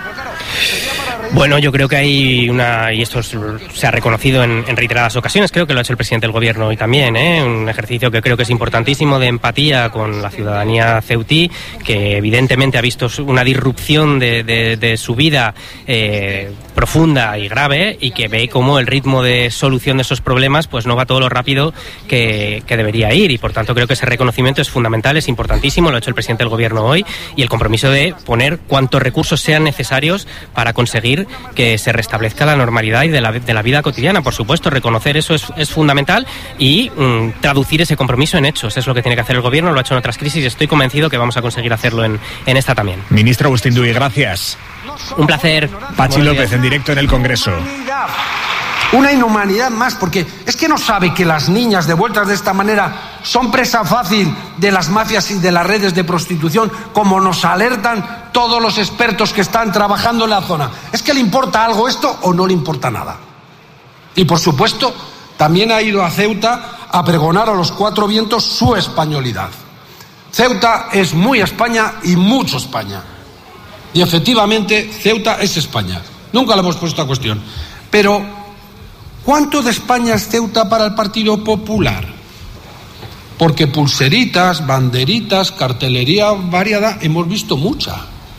Bueno, yo creo que hay una, y esto se ha reconocido en, en reiteradas ocasiones, creo que lo ha hecho el presidente del gobierno hoy también, ¿eh? Un ejercicio que creo que es importantísimo de empatía con la ciudadanía ceutí, que evidentemente ha visto una disrupción de, de, de su vida eh, profunda y grave, y que ve cómo el ritmo de solución de esos problemas pues no va todo lo rápido que, que debería ir, y por tanto creo que ese reconocimiento es fundamental, es importantísimo, lo ha hecho el presidente del gobierno hoy, y el compromiso de poner cuantos recursos sean necesarios para conseguir que se restablezca la normalidad y de la, de la vida cotidiana. Por supuesto, reconocer eso es, es fundamental, y mm, traducir ese compromiso en hechos es lo que tiene que hacer el gobierno. Lo ha hecho en otras crisis y estoy convencido que vamos a conseguir hacerlo en, en esta también. Ministro Bustinduy, gracias. Un placer. Pachi López, en directo en el Congreso. Una inhumanidad más, porque es que no sabe que las niñas devueltas de esta manera son presa fácil de las mafias y de las redes de prostitución, como nos alertan todos los expertos que están trabajando en la zona. ¿Es que le importa algo esto o no le importa nada? Y por supuesto, también ha ido a Ceuta a pregonar a los cuatro vientos su españolidad. Ceuta es muy España y mucho España. Y efectivamente, Ceuta es España. Nunca le hemos puesto a cuestión. Pero, ¿cuánto de España es Ceuta para el Partido Popular? Porque pulseritas, banderitas, cartelería variada, hemos visto mucha.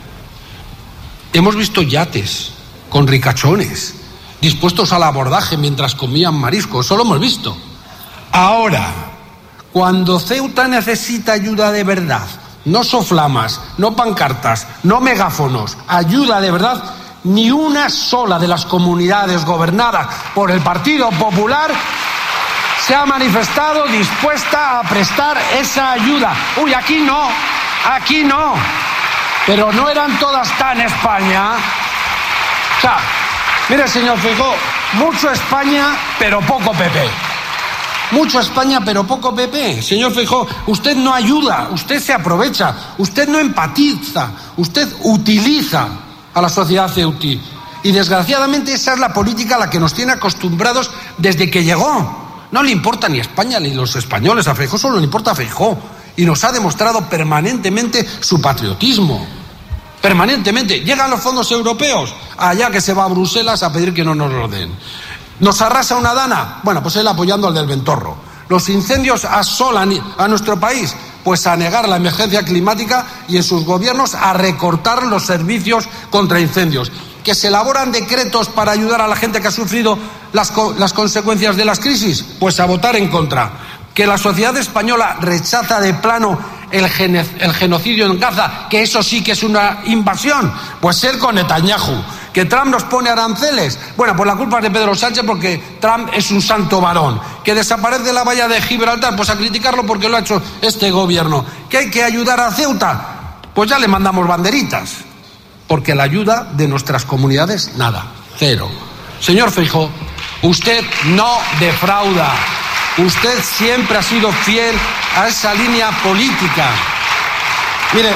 Hemos visto yates con ricachones, dispuestos al abordaje mientras comían marisco. Eso lo hemos visto. Ahora, cuando Ceuta necesita ayuda de verdad, no soflamas, no pancartas, no megáfonos, ayuda de verdad, ni una sola de las comunidades gobernadas por el Partido Popular se ha manifestado dispuesta a prestar esa ayuda. Uy, aquí no, aquí no. Pero no eran todas tan España. O sea, mire, señor Feijóo, mucho España, pero poco P P. Mucho España, pero poco P P. Señor Feijóo, usted no ayuda, usted se aprovecha, usted no empatiza, usted utiliza a la sociedad ceutí. Y desgraciadamente esa es la política a la que nos tiene acostumbrados desde que llegó. No le importa ni España ni los españoles, a Feijóo solo le importa a Feijóo. Y nos ha demostrado permanentemente su patriotismo. Permanentemente. Llegan los fondos europeos, allá que se va a Bruselas a pedir que no nos lo den. ¿Nos arrasa una dana? Bueno, pues él apoyando al del Ventorro. ¿Los incendios asolan a nuestro país? Pues a negar la emergencia climática y en sus gobiernos a recortar los servicios contra incendios. ¿Que se elaboran decretos para ayudar a la gente que ha sufrido las, las consecuencias de las crisis? Pues a votar en contra. ¿Que la sociedad española rechaza de plano el, gene, el genocidio en Gaza? Que eso sí que es una invasión. Pues él con Netanyahu. ¿Que Trump nos pone aranceles? Bueno, pues la culpa es de Pedro Sánchez porque Trump es un santo varón. ¿Que desaparece la valla de Gibraltar? Pues a criticarlo porque lo ha hecho este gobierno. ¿Que hay que ayudar a Ceuta? Pues ya le mandamos banderitas. Porque la ayuda de nuestras comunidades, nada, cero. Señor Feijóo, usted no defrauda. Usted siempre ha sido fiel a esa línea política. Mire,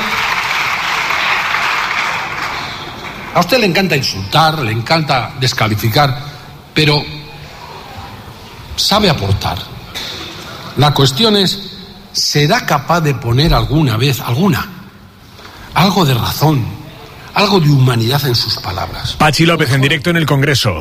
a usted le encanta insultar, le encanta descalificar, pero sabe aportar. La cuestión es, ¿será capaz de poner alguna vez, alguna, algo de razón, algo de humanidad en sus palabras? Pachi López en directo en el Congreso.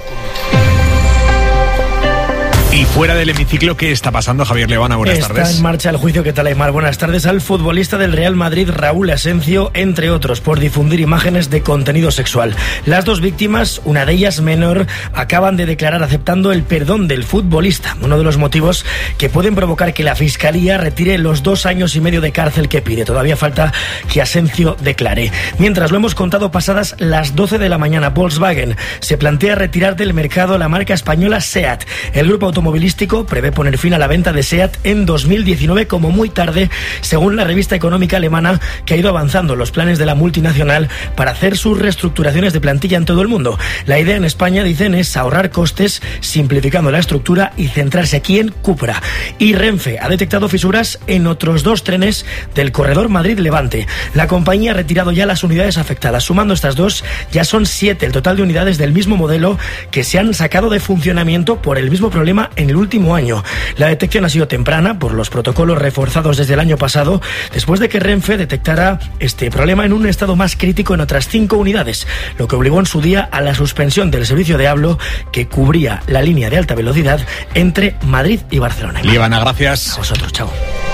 Y fuera del hemiciclo, ¿qué está pasando, Javier Leona? Buenas está tardes. Está en marcha el juicio. ¿Qué tal, Aymar? Buenas tardes. Al futbolista del Real Madrid, Raúl Asencio, entre otros, por difundir imágenes de contenido sexual. Las dos víctimas, una de ellas menor, acaban de declarar aceptando el perdón del futbolista. Uno de los motivos que pueden provocar que la Fiscalía retire los dos años y medio de cárcel que pide. Todavía falta que Asencio declare. Mientras lo hemos contado pasadas las doce de la mañana, Volkswagen se plantea retirar del mercado la marca española SEAT. El grupo automovilístico automovilístico prevé poner fin a la venta de SEAT en dos mil diecinueve como muy tarde, según la revista económica alemana, que ha ido avanzando los planes de la multinacional para hacer sus reestructuraciones de plantilla en todo el mundo. La idea en España, dicen, es ahorrar costes simplificando la estructura y centrarse aquí en Cupra. Y Renfe ha detectado fisuras en otros dos trenes del corredor Madrid-Levante. La compañía ha retirado ya las unidades afectadas. Sumando estas dos, ya son siete el total de unidades del mismo modelo que se han sacado de funcionamiento por el mismo problema en el último año. La detección ha sido temprana por los protocolos reforzados desde el año pasado, después de que Renfe detectara este problema en un estado más crítico en otras cinco unidades, lo que obligó en su día a la suspensión del servicio de Hablo que cubría la línea de alta velocidad entre Madrid y Barcelona. Líbana, gracias. A vosotros, chao.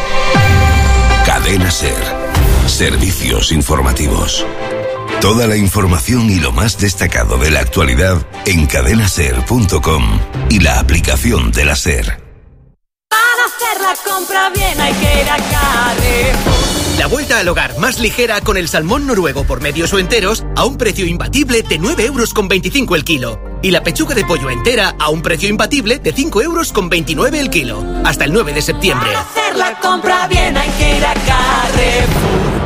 Cadena SER. Servicios informativos. Toda la información y lo más destacado de la actualidad en cadena ser punto com y la aplicación de la SER. Para hacer la compra bien hay que ir a Carrefour. La vuelta al hogar más ligera con el salmón noruego por medios o enteros a un precio imbatible de nueve euros con veinticinco el kilo. Y la pechuga de pollo entera a un precio imbatible de cinco euros con veintinueve el kilo. Hasta el nueve de septiembre. Para hacer la compra bien hay que ir a Carrefour.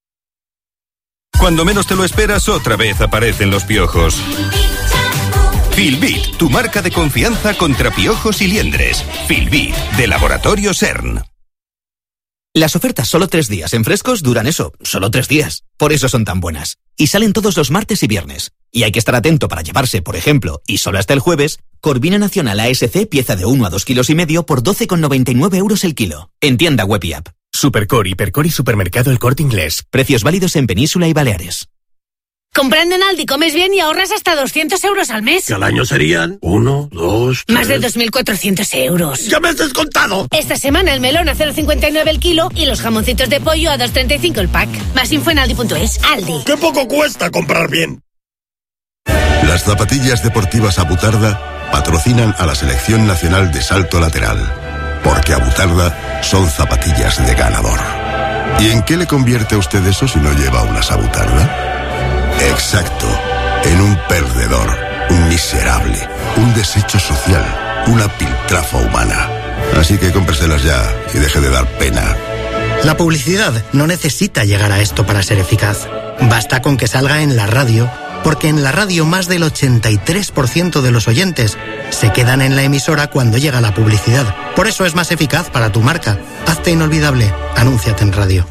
Cuando menos te lo esperas, otra vez aparecen los piojos. Filbit, tu marca de confianza contra piojos y liendres. Filbit, de Laboratorio CERN. Las ofertas solo tres días en Frescos duran eso, solo tres días. Por eso son tan buenas. Y salen todos los martes y viernes. Y hay que estar atento para llevarse, por ejemplo, y solo hasta el jueves, Corvina Nacional A S C pieza de uno a dos kilos y medio por doce con noventa y nueve euros el kilo. En tienda web y app. Supercor, Hipercor y Supermercado El Corte Inglés. Precios válidos en Península y Baleares. Comprando en Aldi comes bien y ahorras hasta doscientos euros al mes. Que al año serían uno, dos, tres... Más de dos mil cuatrocientos euros. ¡Ya me has descontado! Esta semana el melón a cero coma cincuenta y nueve el kilo y los jamoncitos de pollo a dos coma treinta y cinco el pack. Más info en aldi punto es. Aldi. ¡Qué poco cuesta comprar bien! Las zapatillas deportivas Abutarda patrocinan a la Selección Nacional de Salto Lateral. Porque Abutarda son zapatillas de ganador. ¿Y en qué le convierte a usted eso si no lleva unas Abutarda? Exacto, en un perdedor, un miserable, un desecho social, una piltrafa humana. Así que cómpreselas ya y deje de dar pena. La publicidad no necesita llegar a esto para ser eficaz. Basta con que salga en la radio, porque en la radio más del ochenta y tres por ciento de los oyentes se quedan en la emisora cuando llega la publicidad. Por eso es más eficaz para tu marca. Hazte inolvidable. Anúnciate en radio.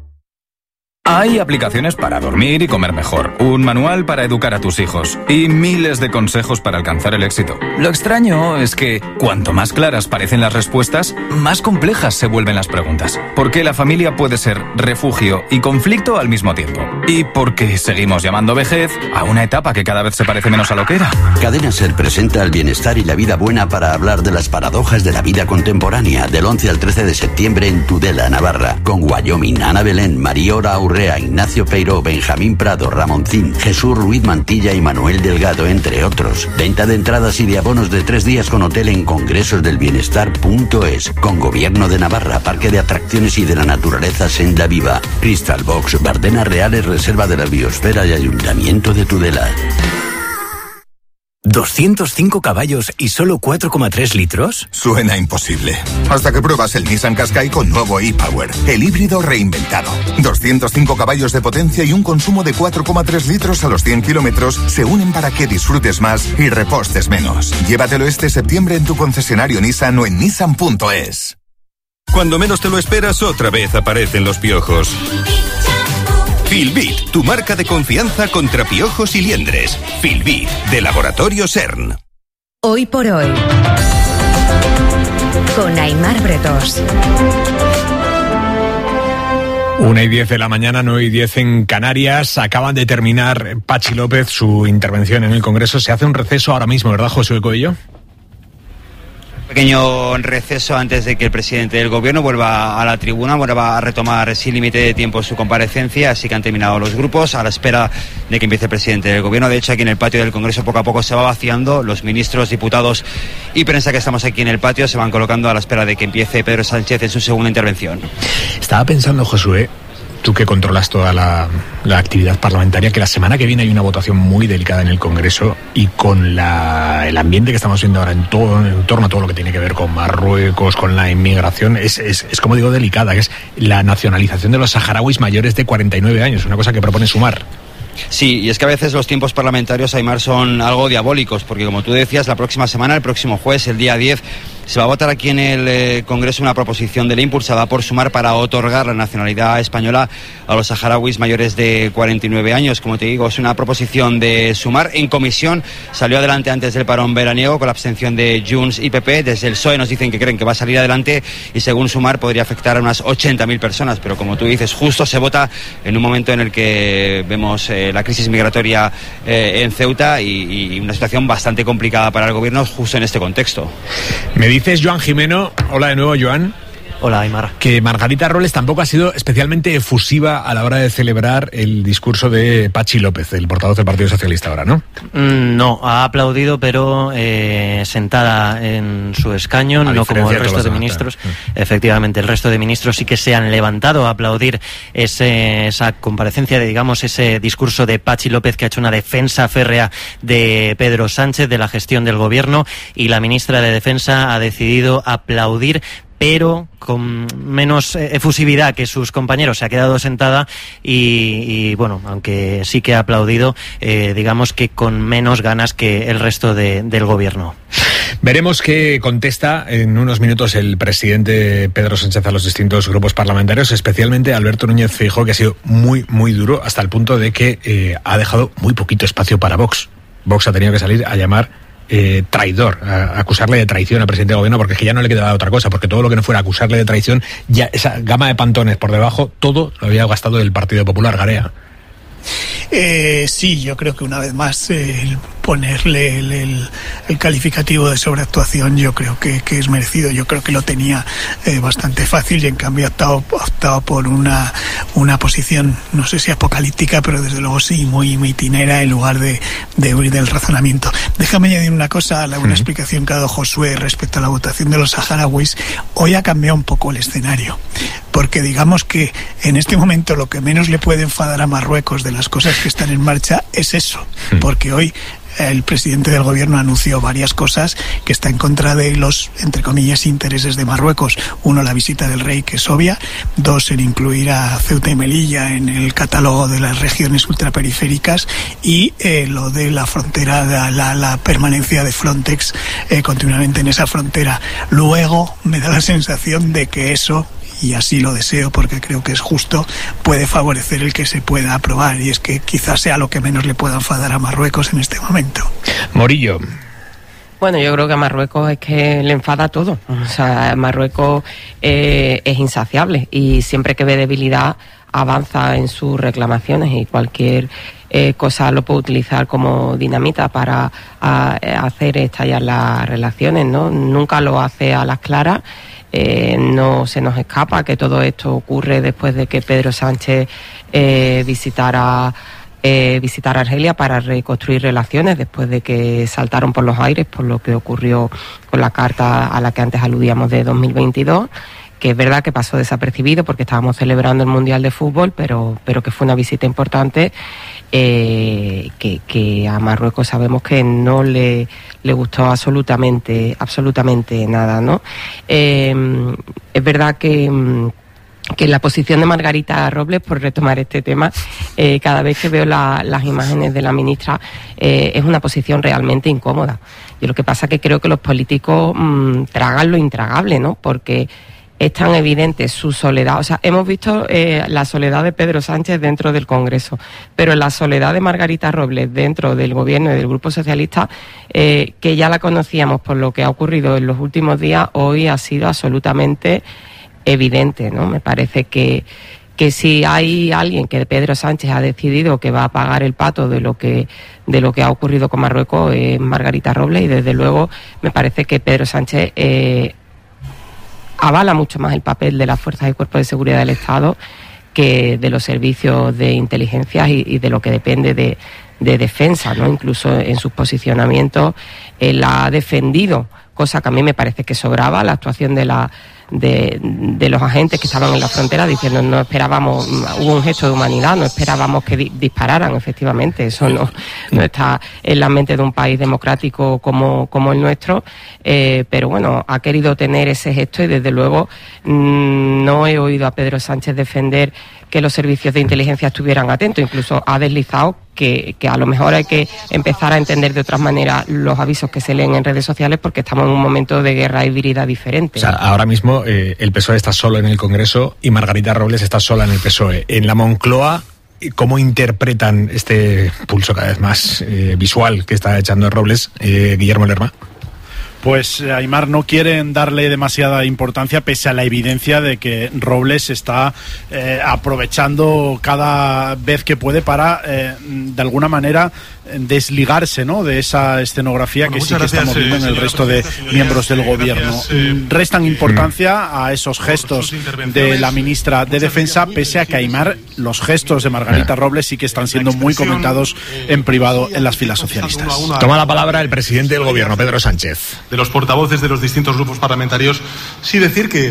Hay aplicaciones para dormir y comer mejor, un manual para educar a tus hijos y miles de consejos para alcanzar el éxito. Lo extraño es que cuanto más claras parecen las respuestas, más complejas se vuelven las preguntas. Porque la familia puede ser refugio y conflicto al mismo tiempo. Y porque seguimos llamando vejez a una etapa que cada vez se parece menos a lo que era. Cadena SER presenta el bienestar y la vida buena para hablar de las paradojas de la vida contemporánea del once al trece de septiembre en Tudela, Navarra, con Wyoming, Ana Belén, Mariora Aurrea, Ignacio Peiró, Benjamín Prado, Ramoncín, Jesús Ruiz Mantilla y Manuel Delgado, entre otros. Venta de entradas y de abonos de tres días con hotel en congresosdelbienestar punto es, con Gobierno de Navarra, Parque de Atracciones y de la Naturaleza Senda Viva, Crystal Box, Bardenas Reales, Reserva de la Biosfera y Ayuntamiento de Tudela. ¿doscientos cinco caballos y solo cuatro coma tres litros? Suena imposible. Hasta que pruebas el Nissan Qashqai con nuevo e-Power, el híbrido reinventado. doscientos cinco caballos de potencia y un consumo de cuatro coma tres litros a los cien kilómetros se unen para que disfrutes más y repostes menos. Llévatelo este septiembre en tu concesionario Nissan o en nissan punto es. Cuando menos te lo esperas, otra vez aparecen los piojos. Filbit, tu marca de confianza contra piojos y liendres. Filbit, de Laboratorio CERN. Hoy por hoy, con Aimar Bretos. Una y diez de la mañana, nueve y diez en Canarias. Acaban de terminar Pachi López su intervención en el Congreso. Se hace un receso ahora mismo, ¿verdad, José Coello? Pequeño receso antes de que el presidente del gobierno vuelva a la tribuna, vuelva a retomar sin límite de tiempo su comparecencia, así que han terminado los grupos a la espera de que empiece el presidente del gobierno. De hecho, aquí en el patio del Congreso poco a poco se va vaciando. Los ministros, diputados y prensa que estamos aquí en el patio se van colocando a la espera de que empiece Pedro Sánchez en su segunda intervención. Estaba pensando, Josué, tú que controlas toda la, la actividad parlamentaria, que la semana que viene hay una votación muy delicada en el Congreso y con la, el ambiente que estamos viendo ahora en, todo, en torno a todo lo que tiene que ver con Marruecos, con la inmigración, es, es, es como digo, delicada, que es la nacionalización de los saharauis mayores de cuarenta y nueve años, una cosa que propone Sumar. Sí, y es que a veces los tiempos parlamentarios, Aimar, son algo diabólicos, porque como tú decías, la próxima semana, el próximo jueves, el día diez, se va a votar aquí en el eh, Congreso una proposición de ley impulsada por Sumar para otorgar la nacionalidad española a los saharauis mayores de cuarenta y nueve años. Como te digo, es una proposición de Sumar. En comisión salió adelante antes del parón veraniego con la abstención de Junts y P P. Desde el P S O E nos dicen que creen que va a salir adelante y según Sumar podría afectar a unas ochenta mil personas. Pero como tú dices, justo se vota en un momento en el que vemos eh, la crisis migratoria eh, en Ceuta y, y una situación bastante complicada para el gobierno justo en este contexto. Me dices Joan Jimeno. Hola de nuevo, Joan. Hola, Aymar. Que Margarita Robles tampoco ha sido especialmente efusiva a la hora de celebrar el discurso de Pachi López, el portavoz del Partido Socialista ahora, ¿no? Mm, no, ha aplaudido, pero eh, sentada en su escaño, a no como el resto de ministros. Mm. Efectivamente, el resto de ministros sí que se han levantado a aplaudir ese, esa comparecencia, de, digamos, ese discurso de Pachi López, que ha hecho una defensa férrea de Pedro Sánchez, de la gestión del gobierno, y la ministra de Defensa ha decidido aplaudir, pero con menos efusividad que sus compañeros. Se ha quedado sentada y, y bueno, aunque sí que ha aplaudido, eh, digamos que con menos ganas que el resto de, del gobierno. Veremos qué contesta en unos minutos el presidente Pedro Sánchez a los distintos grupos parlamentarios, especialmente a Alberto Núñez Feijóo, que ha sido muy, muy duro, hasta el punto de que eh, ha dejado muy poquito espacio para Vox. Vox ha tenido que salir a llamar Eh, traidor, a acusarle de traición al presidente del gobierno, porque es que ya no le quedaba otra cosa, porque todo lo que no fuera acusarle de traición, ya esa gama de pantones por debajo, todo lo había gastado el Partido Popular. Garea. Eh, sí, yo creo que una vez más eh, el ponerle el, el, el calificativo de sobreactuación yo creo que, que es merecido. Yo creo que lo tenía eh, bastante fácil y en cambio ha optado, ha optado por una, una posición, no sé si apocalíptica, pero desde luego sí, muy mitinera, en lugar de, de huir del razonamiento. Déjame añadir una cosa, una uh-huh. explicación que ha dado Josué respecto a la votación de los saharauis. Hoy ha cambiado un poco el escenario, porque digamos que en este momento lo que menos le puede enfadar a Marruecos de las cosas que están en marcha es eso, porque hoy el presidente del gobierno anunció varias cosas que está en contra de los, entre comillas, intereses de Marruecos. Uno, la visita del rey, que es obvia. Dos, el incluir a Ceuta y Melilla en el catálogo de las regiones ultraperiféricas. Y eh, lo de la frontera, la, la, la permanencia de Frontex eh, continuamente en esa frontera. Luego me da la sensación de que eso, y así lo deseo porque creo que es justo, puede favorecer el que se pueda aprobar, y es que quizás sea lo que menos le pueda enfadar a Marruecos en este momento. Morillo. Bueno, yo creo que a Marruecos es que le enfada todo. O sea, Marruecos eh, es insaciable y siempre que ve debilidad avanza en sus reclamaciones, y cualquier eh, cosa lo puede utilizar como dinamita para a, hacer estallar las relaciones, ¿no? Nunca lo hace a las claras. Eh, no se nos escapa que todo esto ocurre después de que Pedro Sánchez eh, visitara eh, visitar Argelia para reconstruir relaciones, después de que saltaron por los aires por lo que ocurrió con la carta a la que antes aludíamos de dos mil veintidós, que es verdad que pasó desapercibido porque estábamos celebrando el Mundial de Fútbol, pero, pero que fue una visita importante, eh, que, que a Marruecos sabemos que no le, le gustó absolutamente, absolutamente nada, ¿no? Eh, es verdad que... que la posición de Margarita Robles, por retomar este tema, eh, cada vez que veo la, las imágenes de la ministra, eh, es una posición realmente incómoda. Yo lo que pasa es que creo que los políticos mmm, tragan lo intragable, ¿no? Porque es tan evidente su soledad. O sea, hemos visto eh, la soledad de Pedro Sánchez dentro del Congreso, pero la soledad de Margarita Robles dentro del Gobierno y del Grupo Socialista, eh, que ya la conocíamos por lo que ha ocurrido en los últimos días, hoy ha sido absolutamente evidente, ¿no? Me parece que, que si hay alguien que Pedro Sánchez ha decidido que va a pagar el pato de lo que de lo que ha ocurrido con Marruecos es Margarita Robles, y desde luego me parece que Pedro Sánchez eh, avala mucho más el papel de las fuerzas y cuerpos de seguridad del Estado que de los servicios de inteligencia y, y de lo que depende de, de defensa, ¿no? Incluso en sus posicionamientos él ha defendido, cosa que a mí me parece que sobraba, la actuación de la De, de los agentes que estaban en la frontera, diciendo no esperábamos, hubo un gesto de humanidad, no esperábamos que di- dispararan, efectivamente, eso no, no está en la mente de un país democrático como, como el nuestro, eh, pero bueno, ha querido tener ese gesto y desde luego mmm, no he oído a Pedro Sánchez defender que los servicios de inteligencia estuvieran atentos, incluso ha deslizado que, que a lo mejor hay que empezar a entender de otras maneras los avisos que se leen en redes sociales porque estamos en un momento de guerra híbrida diferente. O sea, ahora mismo eh, el P S O E está solo en el Congreso y Margarita Robles está sola en el P S O E. En la Moncloa, ¿cómo interpretan este pulso cada vez más eh, visual que está echando Robles, eh, Guillermo Lerma? Pues, Aimar, no quieren darle demasiada importancia pese a la evidencia de que Robles está eh, aprovechando cada vez que puede para, eh, de alguna manera, desligarse, ¿no?, de esa escenografía bueno, que sí que gracias, estamos viendo eh, en el resto de miembros del gobierno. Gracias, eh, Restan importancia a esos gestos de la ministra de Defensa, pese a que, Aimar, los gestos de Margarita Robles sí que están siendo muy comentados en privado en las filas socialistas. Toma la palabra el presidente del gobierno, Pedro Sánchez. De los portavoces de los distintos grupos parlamentarios, sí decir que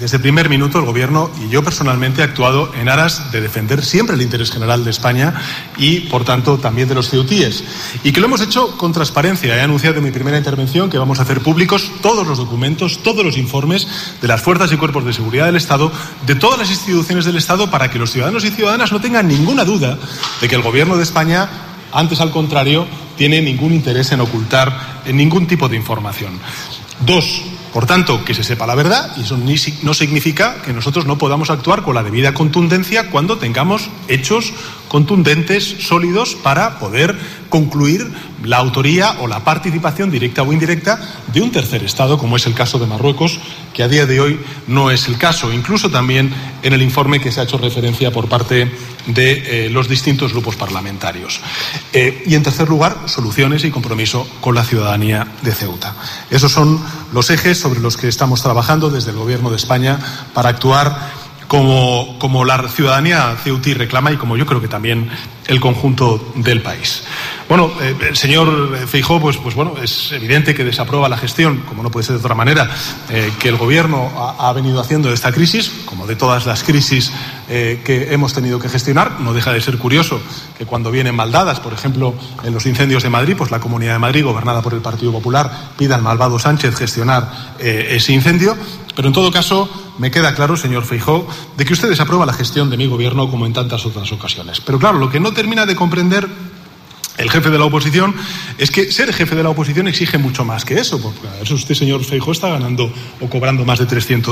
desde el primer minuto el Gobierno y yo personalmente he actuado en aras de defender siempre el interés general de España y, por tanto, también de los ceutíes. Y que lo hemos hecho con transparencia. He anunciado en mi primera intervención que vamos a hacer públicos todos los documentos, todos los informes de las fuerzas y cuerpos de seguridad del Estado, de todas las instituciones del Estado, para que los ciudadanos y ciudadanas no tengan ninguna duda de que el Gobierno de España, antes al contrario, tiene ningún interés en ocultar ningún tipo de información. Dos, por tanto, que se sepa la verdad, y eso ni, no significa que nosotros no podamos actuar con la debida contundencia cuando tengamos hechos contundentes, sólidos, para poder concluir la autoría o la participación directa o indirecta de un tercer Estado, como es el caso de Marruecos, que a día de hoy no es el caso, incluso también en el informe que se ha hecho referencia por parte de eh, los distintos grupos parlamentarios. Eh, y en tercer lugar, soluciones y compromiso con la ciudadanía de Ceuta. Esos son los ejes sobre los que estamos trabajando desde el Gobierno de España para actuar como, como la ciudadanía ceutí reclama y como yo creo que también el conjunto del país. Bueno, eh, el señor Feijóo, pues, pues bueno, es evidente que desaprueba la gestión, como no puede ser de otra manera, eh, que el Gobierno ha, ha venido haciendo de esta crisis, como de todas las crisis eh, que hemos tenido que gestionar. No deja de ser curioso que cuando vienen mal dadas, por ejemplo, en los incendios de Madrid, pues la Comunidad de Madrid, gobernada por el Partido Popular, pida al malvado Sánchez gestionar eh, ese incendio. Pero en todo caso, me queda claro, señor Feijóo, de que usted desaprueba la gestión de mi Gobierno como en tantas otras ocasiones. Pero claro, lo que no termina de comprender el jefe de la oposición es que ser jefe de la oposición exige mucho más que eso, porque a eso usted, señor Feijóo, está ganando o cobrando más de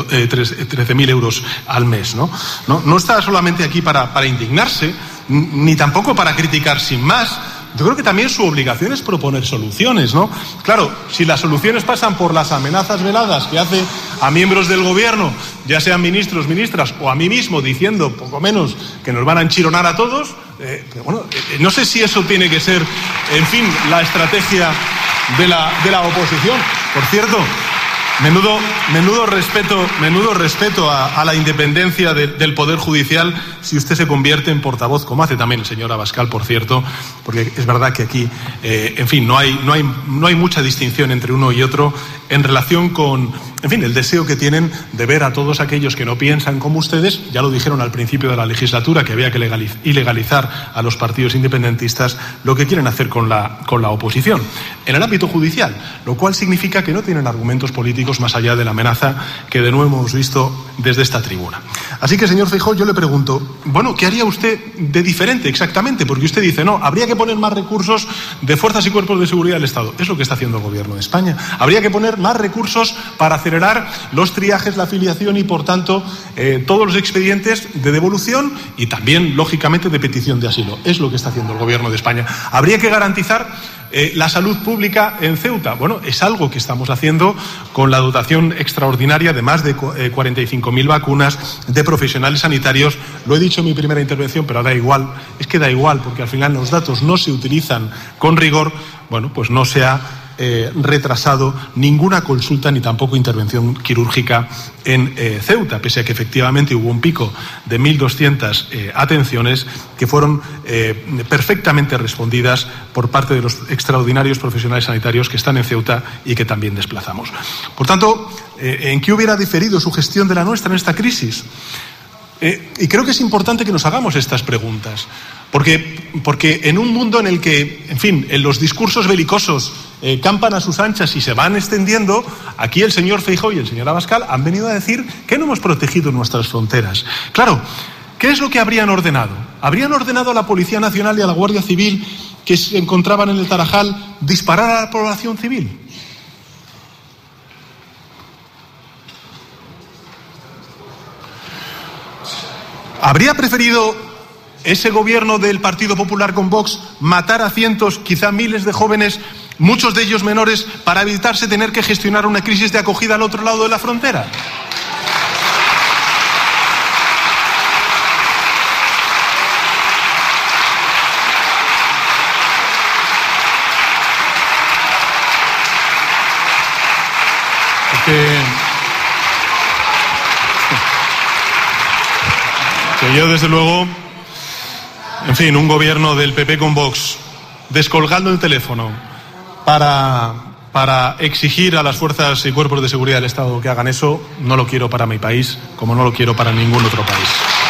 trece mil euros al mes, ¿no? No, no está solamente aquí para, para indignarse, ni tampoco para criticar sin más. Yo creo que también su obligación es proponer soluciones, ¿no? Claro, si las soluciones pasan por las amenazas veladas que hace a miembros del Gobierno, ya sean ministros, ministras, o a mí mismo, diciendo poco menos que nos van a enchironar a todos, eh, pero bueno, eh, no sé si eso tiene que ser, en fin, la estrategia de la, de la oposición. Por cierto, Menudo, menudo respeto, menudo respeto a, a la independencia de, del Poder Judicial si usted se convierte en portavoz, como hace también el señor Abascal, por cierto, porque es verdad que aquí, eh, en fin, no hay, no hay, no hay mucha distinción entre uno y otro en relación con, en fin, el deseo que tienen de ver a todos aquellos que no piensan como ustedes. Ya lo dijeron al principio de la legislatura, que había que legaliz- ilegalizar a los partidos independentistas, lo que quieren hacer con la, con la oposición en el ámbito judicial, lo cual significa que no tienen argumentos políticos más allá de la amenaza que de nuevo hemos visto desde esta tribuna. Así que, señor Feijóo, yo le pregunto, bueno, ¿qué haría usted de diferente exactamente? Porque usted dice, no, habría que poner más recursos de fuerzas y cuerpos de seguridad del Estado. Es lo que está haciendo el Gobierno de España. Habría que poner más recursos para acelerar los triajes, la afiliación y, por tanto, eh, todos los expedientes de devolución y también, lógicamente, de petición de asilo. Es lo que está haciendo el Gobierno de España. Habría que garantizar Eh, la salud pública en Ceuta. Bueno, es algo que estamos haciendo con la dotación extraordinaria de más de cuarenta y cinco mil vacunas, de profesionales sanitarios. Lo he dicho en mi primera intervención, pero da igual. Es que da igual, porque al final los datos no se utilizan con rigor. Bueno, pues no se ha Eh, retrasado ninguna consulta ni tampoco intervención quirúrgica en eh, Ceuta, pese a que efectivamente hubo un pico de mil doscientas eh, atenciones que fueron eh, perfectamente respondidas por parte de los extraordinarios profesionales sanitarios que están en Ceuta y que también desplazamos. Por tanto, eh, ¿en qué hubiera diferido su gestión de la nuestra en esta crisis? Eh, y creo que es importante que nos hagamos estas preguntas, porque, porque en un mundo en el que, en fin, en los discursos belicosos eh, campan a sus anchas y se van extendiendo, aquí el señor Feijóo y el señor Abascal han venido a decir que no hemos protegido nuestras fronteras. Claro, ¿qué es lo que habrían ordenado? ¿Habrían ordenado a la Policía Nacional y a la Guardia Civil que se encontraban en el Tarajal disparar a la población civil? ¿Habría preferido ese gobierno del Partido Popular con Vox matar a cientos, quizá miles de jóvenes, muchos de ellos menores, para evitarse tener que gestionar una crisis de acogida al otro lado de la frontera? Porque que yo, desde luego, en fin, un gobierno del P P con Vox descolgando el teléfono para, para exigir a las fuerzas y cuerpos de seguridad del Estado que hagan eso, no lo quiero para mi país, como no lo quiero para ningún otro país.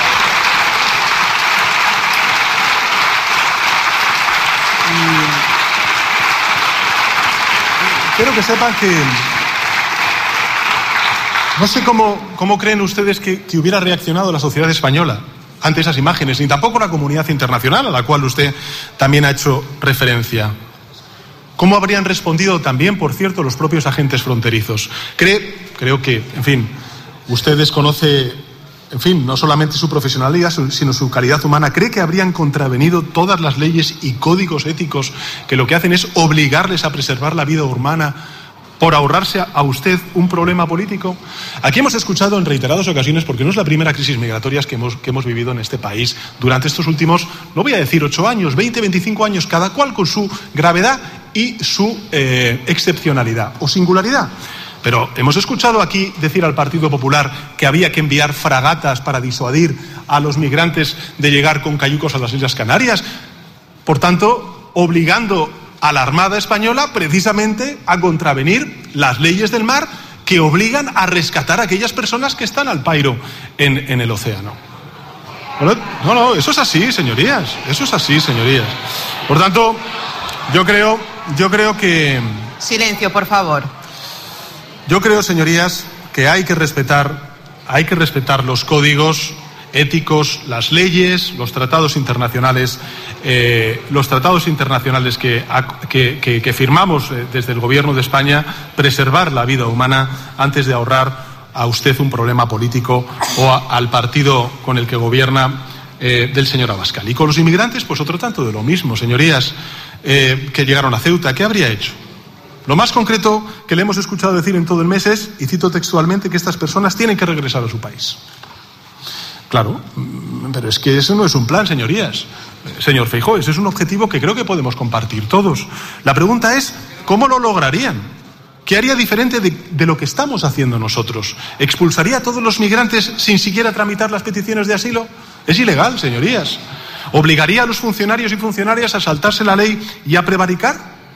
Y quiero que sepan que no sé cómo, cómo creen ustedes que, que hubiera reaccionado la sociedad española ante esas imágenes, ni tampoco la comunidad internacional, a la cual usted también ha hecho referencia. ¿Cómo habrían respondido también, por cierto, los propios agentes fronterizos? Cree, creo que, en fin, usted desconoce, en fin, no solamente su profesionalidad, sino su calidad humana. ¿Cree que habrían contravenido todas las leyes y códigos éticos que lo que hacen es obligarles a preservar la vida humana por ahorrarse a usted un problema político? Aquí hemos escuchado en reiteradas ocasiones, porque no es la primera crisis migratoria que hemos, que hemos vivido en este país durante estos últimos, no voy a decir ocho años, veinte, veinticinco años, cada cual con su gravedad y su eh, excepcionalidad o singularidad. Pero hemos escuchado aquí decir al Partido Popular que había que enviar fragatas para disuadir a los migrantes de llegar con cayucos a las Islas Canarias, por tanto, obligando a la Armada Española precisamente a contravenir las leyes del mar que obligan a rescatar a aquellas personas que están al pairo en, en el océano. No, no, eso es así, señorías, eso es así, señorías. Por tanto, yo creo, yo creo que... Silencio, por favor. Yo creo, señorías, que hay que respetar, hay que respetar los códigos éticos, las leyes, los tratados internacionales, eh, los tratados internacionales que, que, que, que firmamos eh, desde el Gobierno de España, preservar la vida humana antes de ahorrar a usted un problema político o a, al partido con el que gobierna eh, del señor Abascal. Y con los inmigrantes, pues otro tanto de lo mismo, señorías, eh, que llegaron a Ceuta. ¿Qué habría hecho? Lo más concreto que le hemos escuchado decir en todo el mes es, y cito textualmente, que estas personas tienen que regresar a su país. Claro, pero es que eso no es un plan, señorías. Señor Feijóo, ese es un objetivo que creo que podemos compartir todos. La pregunta es, ¿cómo lo lograrían? ¿Qué haría diferente de, de lo que estamos haciendo nosotros? ¿Expulsaría a todos los migrantes sin siquiera tramitar las peticiones de asilo? Es ilegal, señorías. ¿Obligaría a los funcionarios y funcionarias a saltarse la ley y a prevaricar?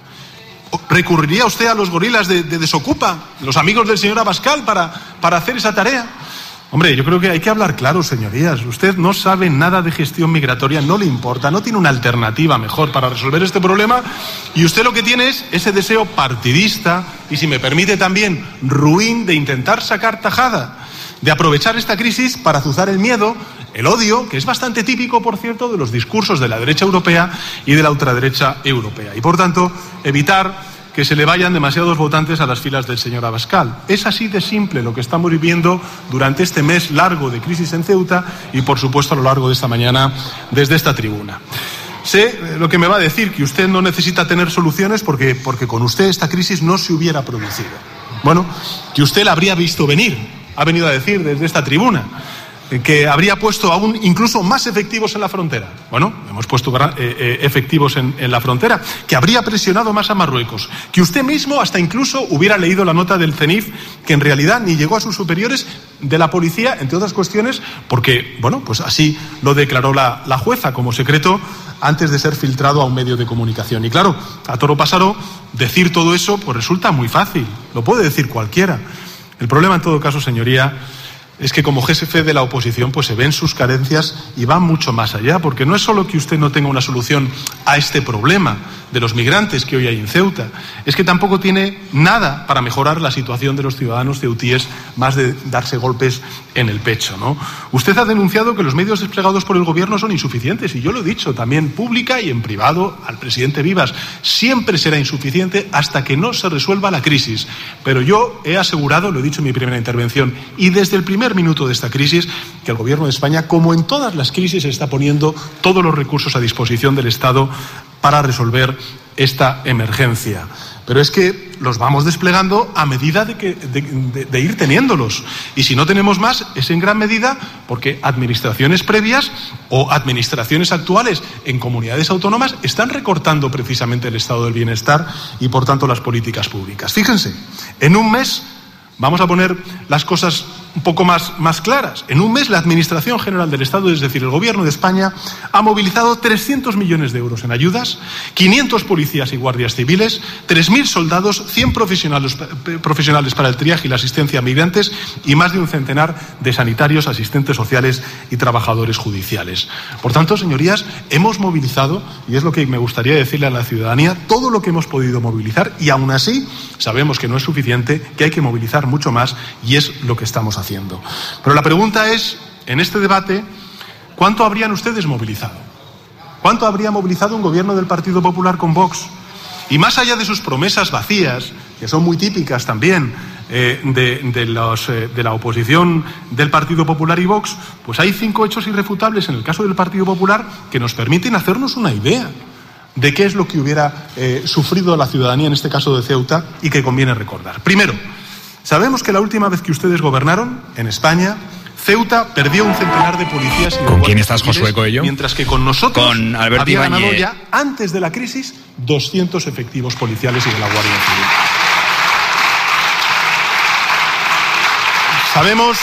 ¿Recurriría usted a los gorilas de, de Desocupa, los amigos del señor Abascal, para, para hacer esa tarea? Hombre, yo creo que hay que hablar claro, señorías. Usted no sabe nada de gestión migratoria, no le importa, no tiene una alternativa mejor para resolver este problema, y usted lo que tiene es ese deseo partidista y, si me permite también, ruin, de intentar sacar tajada, de aprovechar esta crisis para azuzar el miedo, el odio, que es bastante típico, por cierto, de los discursos de la derecha europea y de la ultraderecha europea. Y, por tanto, evitar que se le vayan demasiados votantes a las filas del señor Abascal. Es así de simple lo que estamos viviendo durante este mes largo de crisis en Ceuta y, por supuesto, a lo largo de esta mañana desde esta tribuna. Sé lo que me va a decir, que usted no necesita tener soluciones porque, porque con usted esta crisis no se hubiera producido. Bueno, que usted la habría visto venir, ha venido a decir desde esta tribuna, que habría puesto aún incluso más efectivos en la frontera. Bueno, hemos puesto eh, eh, efectivos en, en la frontera. Que habría presionado más a Marruecos. Que usted mismo hasta incluso hubiera leído la nota del CENIF, que en realidad ni llegó a sus superiores de la policía, entre otras cuestiones, porque, bueno, pues así lo declaró la, la jueza como secreto antes de ser filtrado a un medio de comunicación. Y claro, a toro pasado, decir todo eso pues resulta muy fácil. Lo puede decir cualquiera. El problema, en todo caso, señoría, es que como jefe de la oposición pues se ven sus carencias y van mucho más allá, porque no es solo que usted no tenga una solución a este problema de los migrantes que hoy hay en Ceuta, es que tampoco tiene nada para mejorar la situación de los ciudadanos ceutíes, más de darse golpes en el pecho, ¿no? Usted ha denunciado que los medios desplegados por el gobierno son insuficientes, y yo lo he dicho también pública y en privado al presidente Vivas. Siempre será insuficiente hasta que no se resuelva la crisis, pero yo he asegurado, lo he dicho en mi primera intervención, y desde el primer minuto de esta crisis, que el Gobierno de España, como en todas las crisis, está poniendo todos los recursos a disposición del Estado para resolver esta emergencia. Pero es que los vamos desplegando a medida de, que, de, de, de ir teniéndolos. Y si no tenemos más, es en gran medida porque administraciones previas o administraciones actuales en comunidades autónomas están recortando precisamente el estado del bienestar y, por tanto, las políticas públicas. Fíjense, en un mes vamos a poner las cosas un poco más, más claras. En un mes la Administración General del Estado, es decir, el Gobierno de España, ha movilizado trescientos millones de euros en ayudas, quinientos policías y guardias civiles, tres mil soldados, cien profesionales, profesionales para el triaje y la asistencia a migrantes y más de un centenar de sanitarios, asistentes sociales y trabajadores judiciales. Por tanto, señorías, hemos movilizado, y es lo que me gustaría decirle a la ciudadanía, todo lo que hemos podido movilizar, y aún así sabemos que no es suficiente, que hay que movilizar mucho más, y es lo que estamos haciendo. Pero la pregunta es, en este debate, ¿cuánto habrían ustedes movilizado? ¿Cuánto habría movilizado un gobierno del Partido Popular con Vox? Y más allá de sus promesas vacías, que son muy típicas también eh, de, de, los, eh, de la oposición del Partido Popular y Vox, pues hay cinco hechos irrefutables en el caso del Partido Popular que nos permiten hacernos una idea de qué es lo que hubiera eh, sufrido la ciudadanía en este caso de Ceuta y que conviene recordar. Primero, sabemos que la última vez que ustedes gobernaron en España, Ceuta perdió un centenar de policías. Y ¿Con quién estás, Josué Coello? Mientras que con nosotros con Alberto había Ibáñez. ganado ya, antes de la crisis, doscientos efectivos policiales y de la Guardia Civil. Sabemos,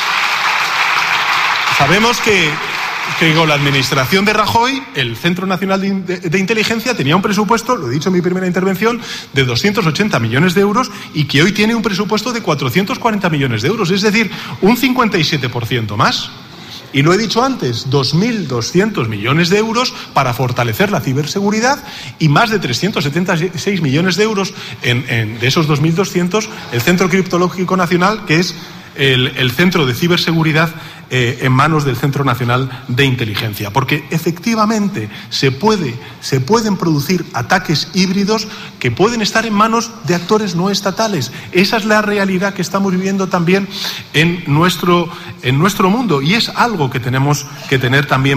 sabemos que, que con la administración de Rajoy, el Centro Nacional de, de, de Inteligencia tenía un presupuesto, lo he dicho en mi primera intervención, de doscientos ochenta millones de euros y que hoy tiene un presupuesto de cuatrocientos cuarenta millones de euros, es decir, un cincuenta y siete por ciento más. Y lo he dicho antes, dos mil doscientos millones de euros para fortalecer la ciberseguridad y más de trescientos setenta y seis millones de euros en, en, de esos dos mil doscientos, el Centro Criptológico Nacional, que es el, el centro de ciberseguridad eh, en manos del Centro Nacional de Inteligencia. Porque efectivamente se, puede, se pueden producir ataques híbridos que pueden estar en manos de actores no estatales. Esa es la realidad que estamos viviendo también en nuestro, en nuestro mundo y es algo que tenemos que tener también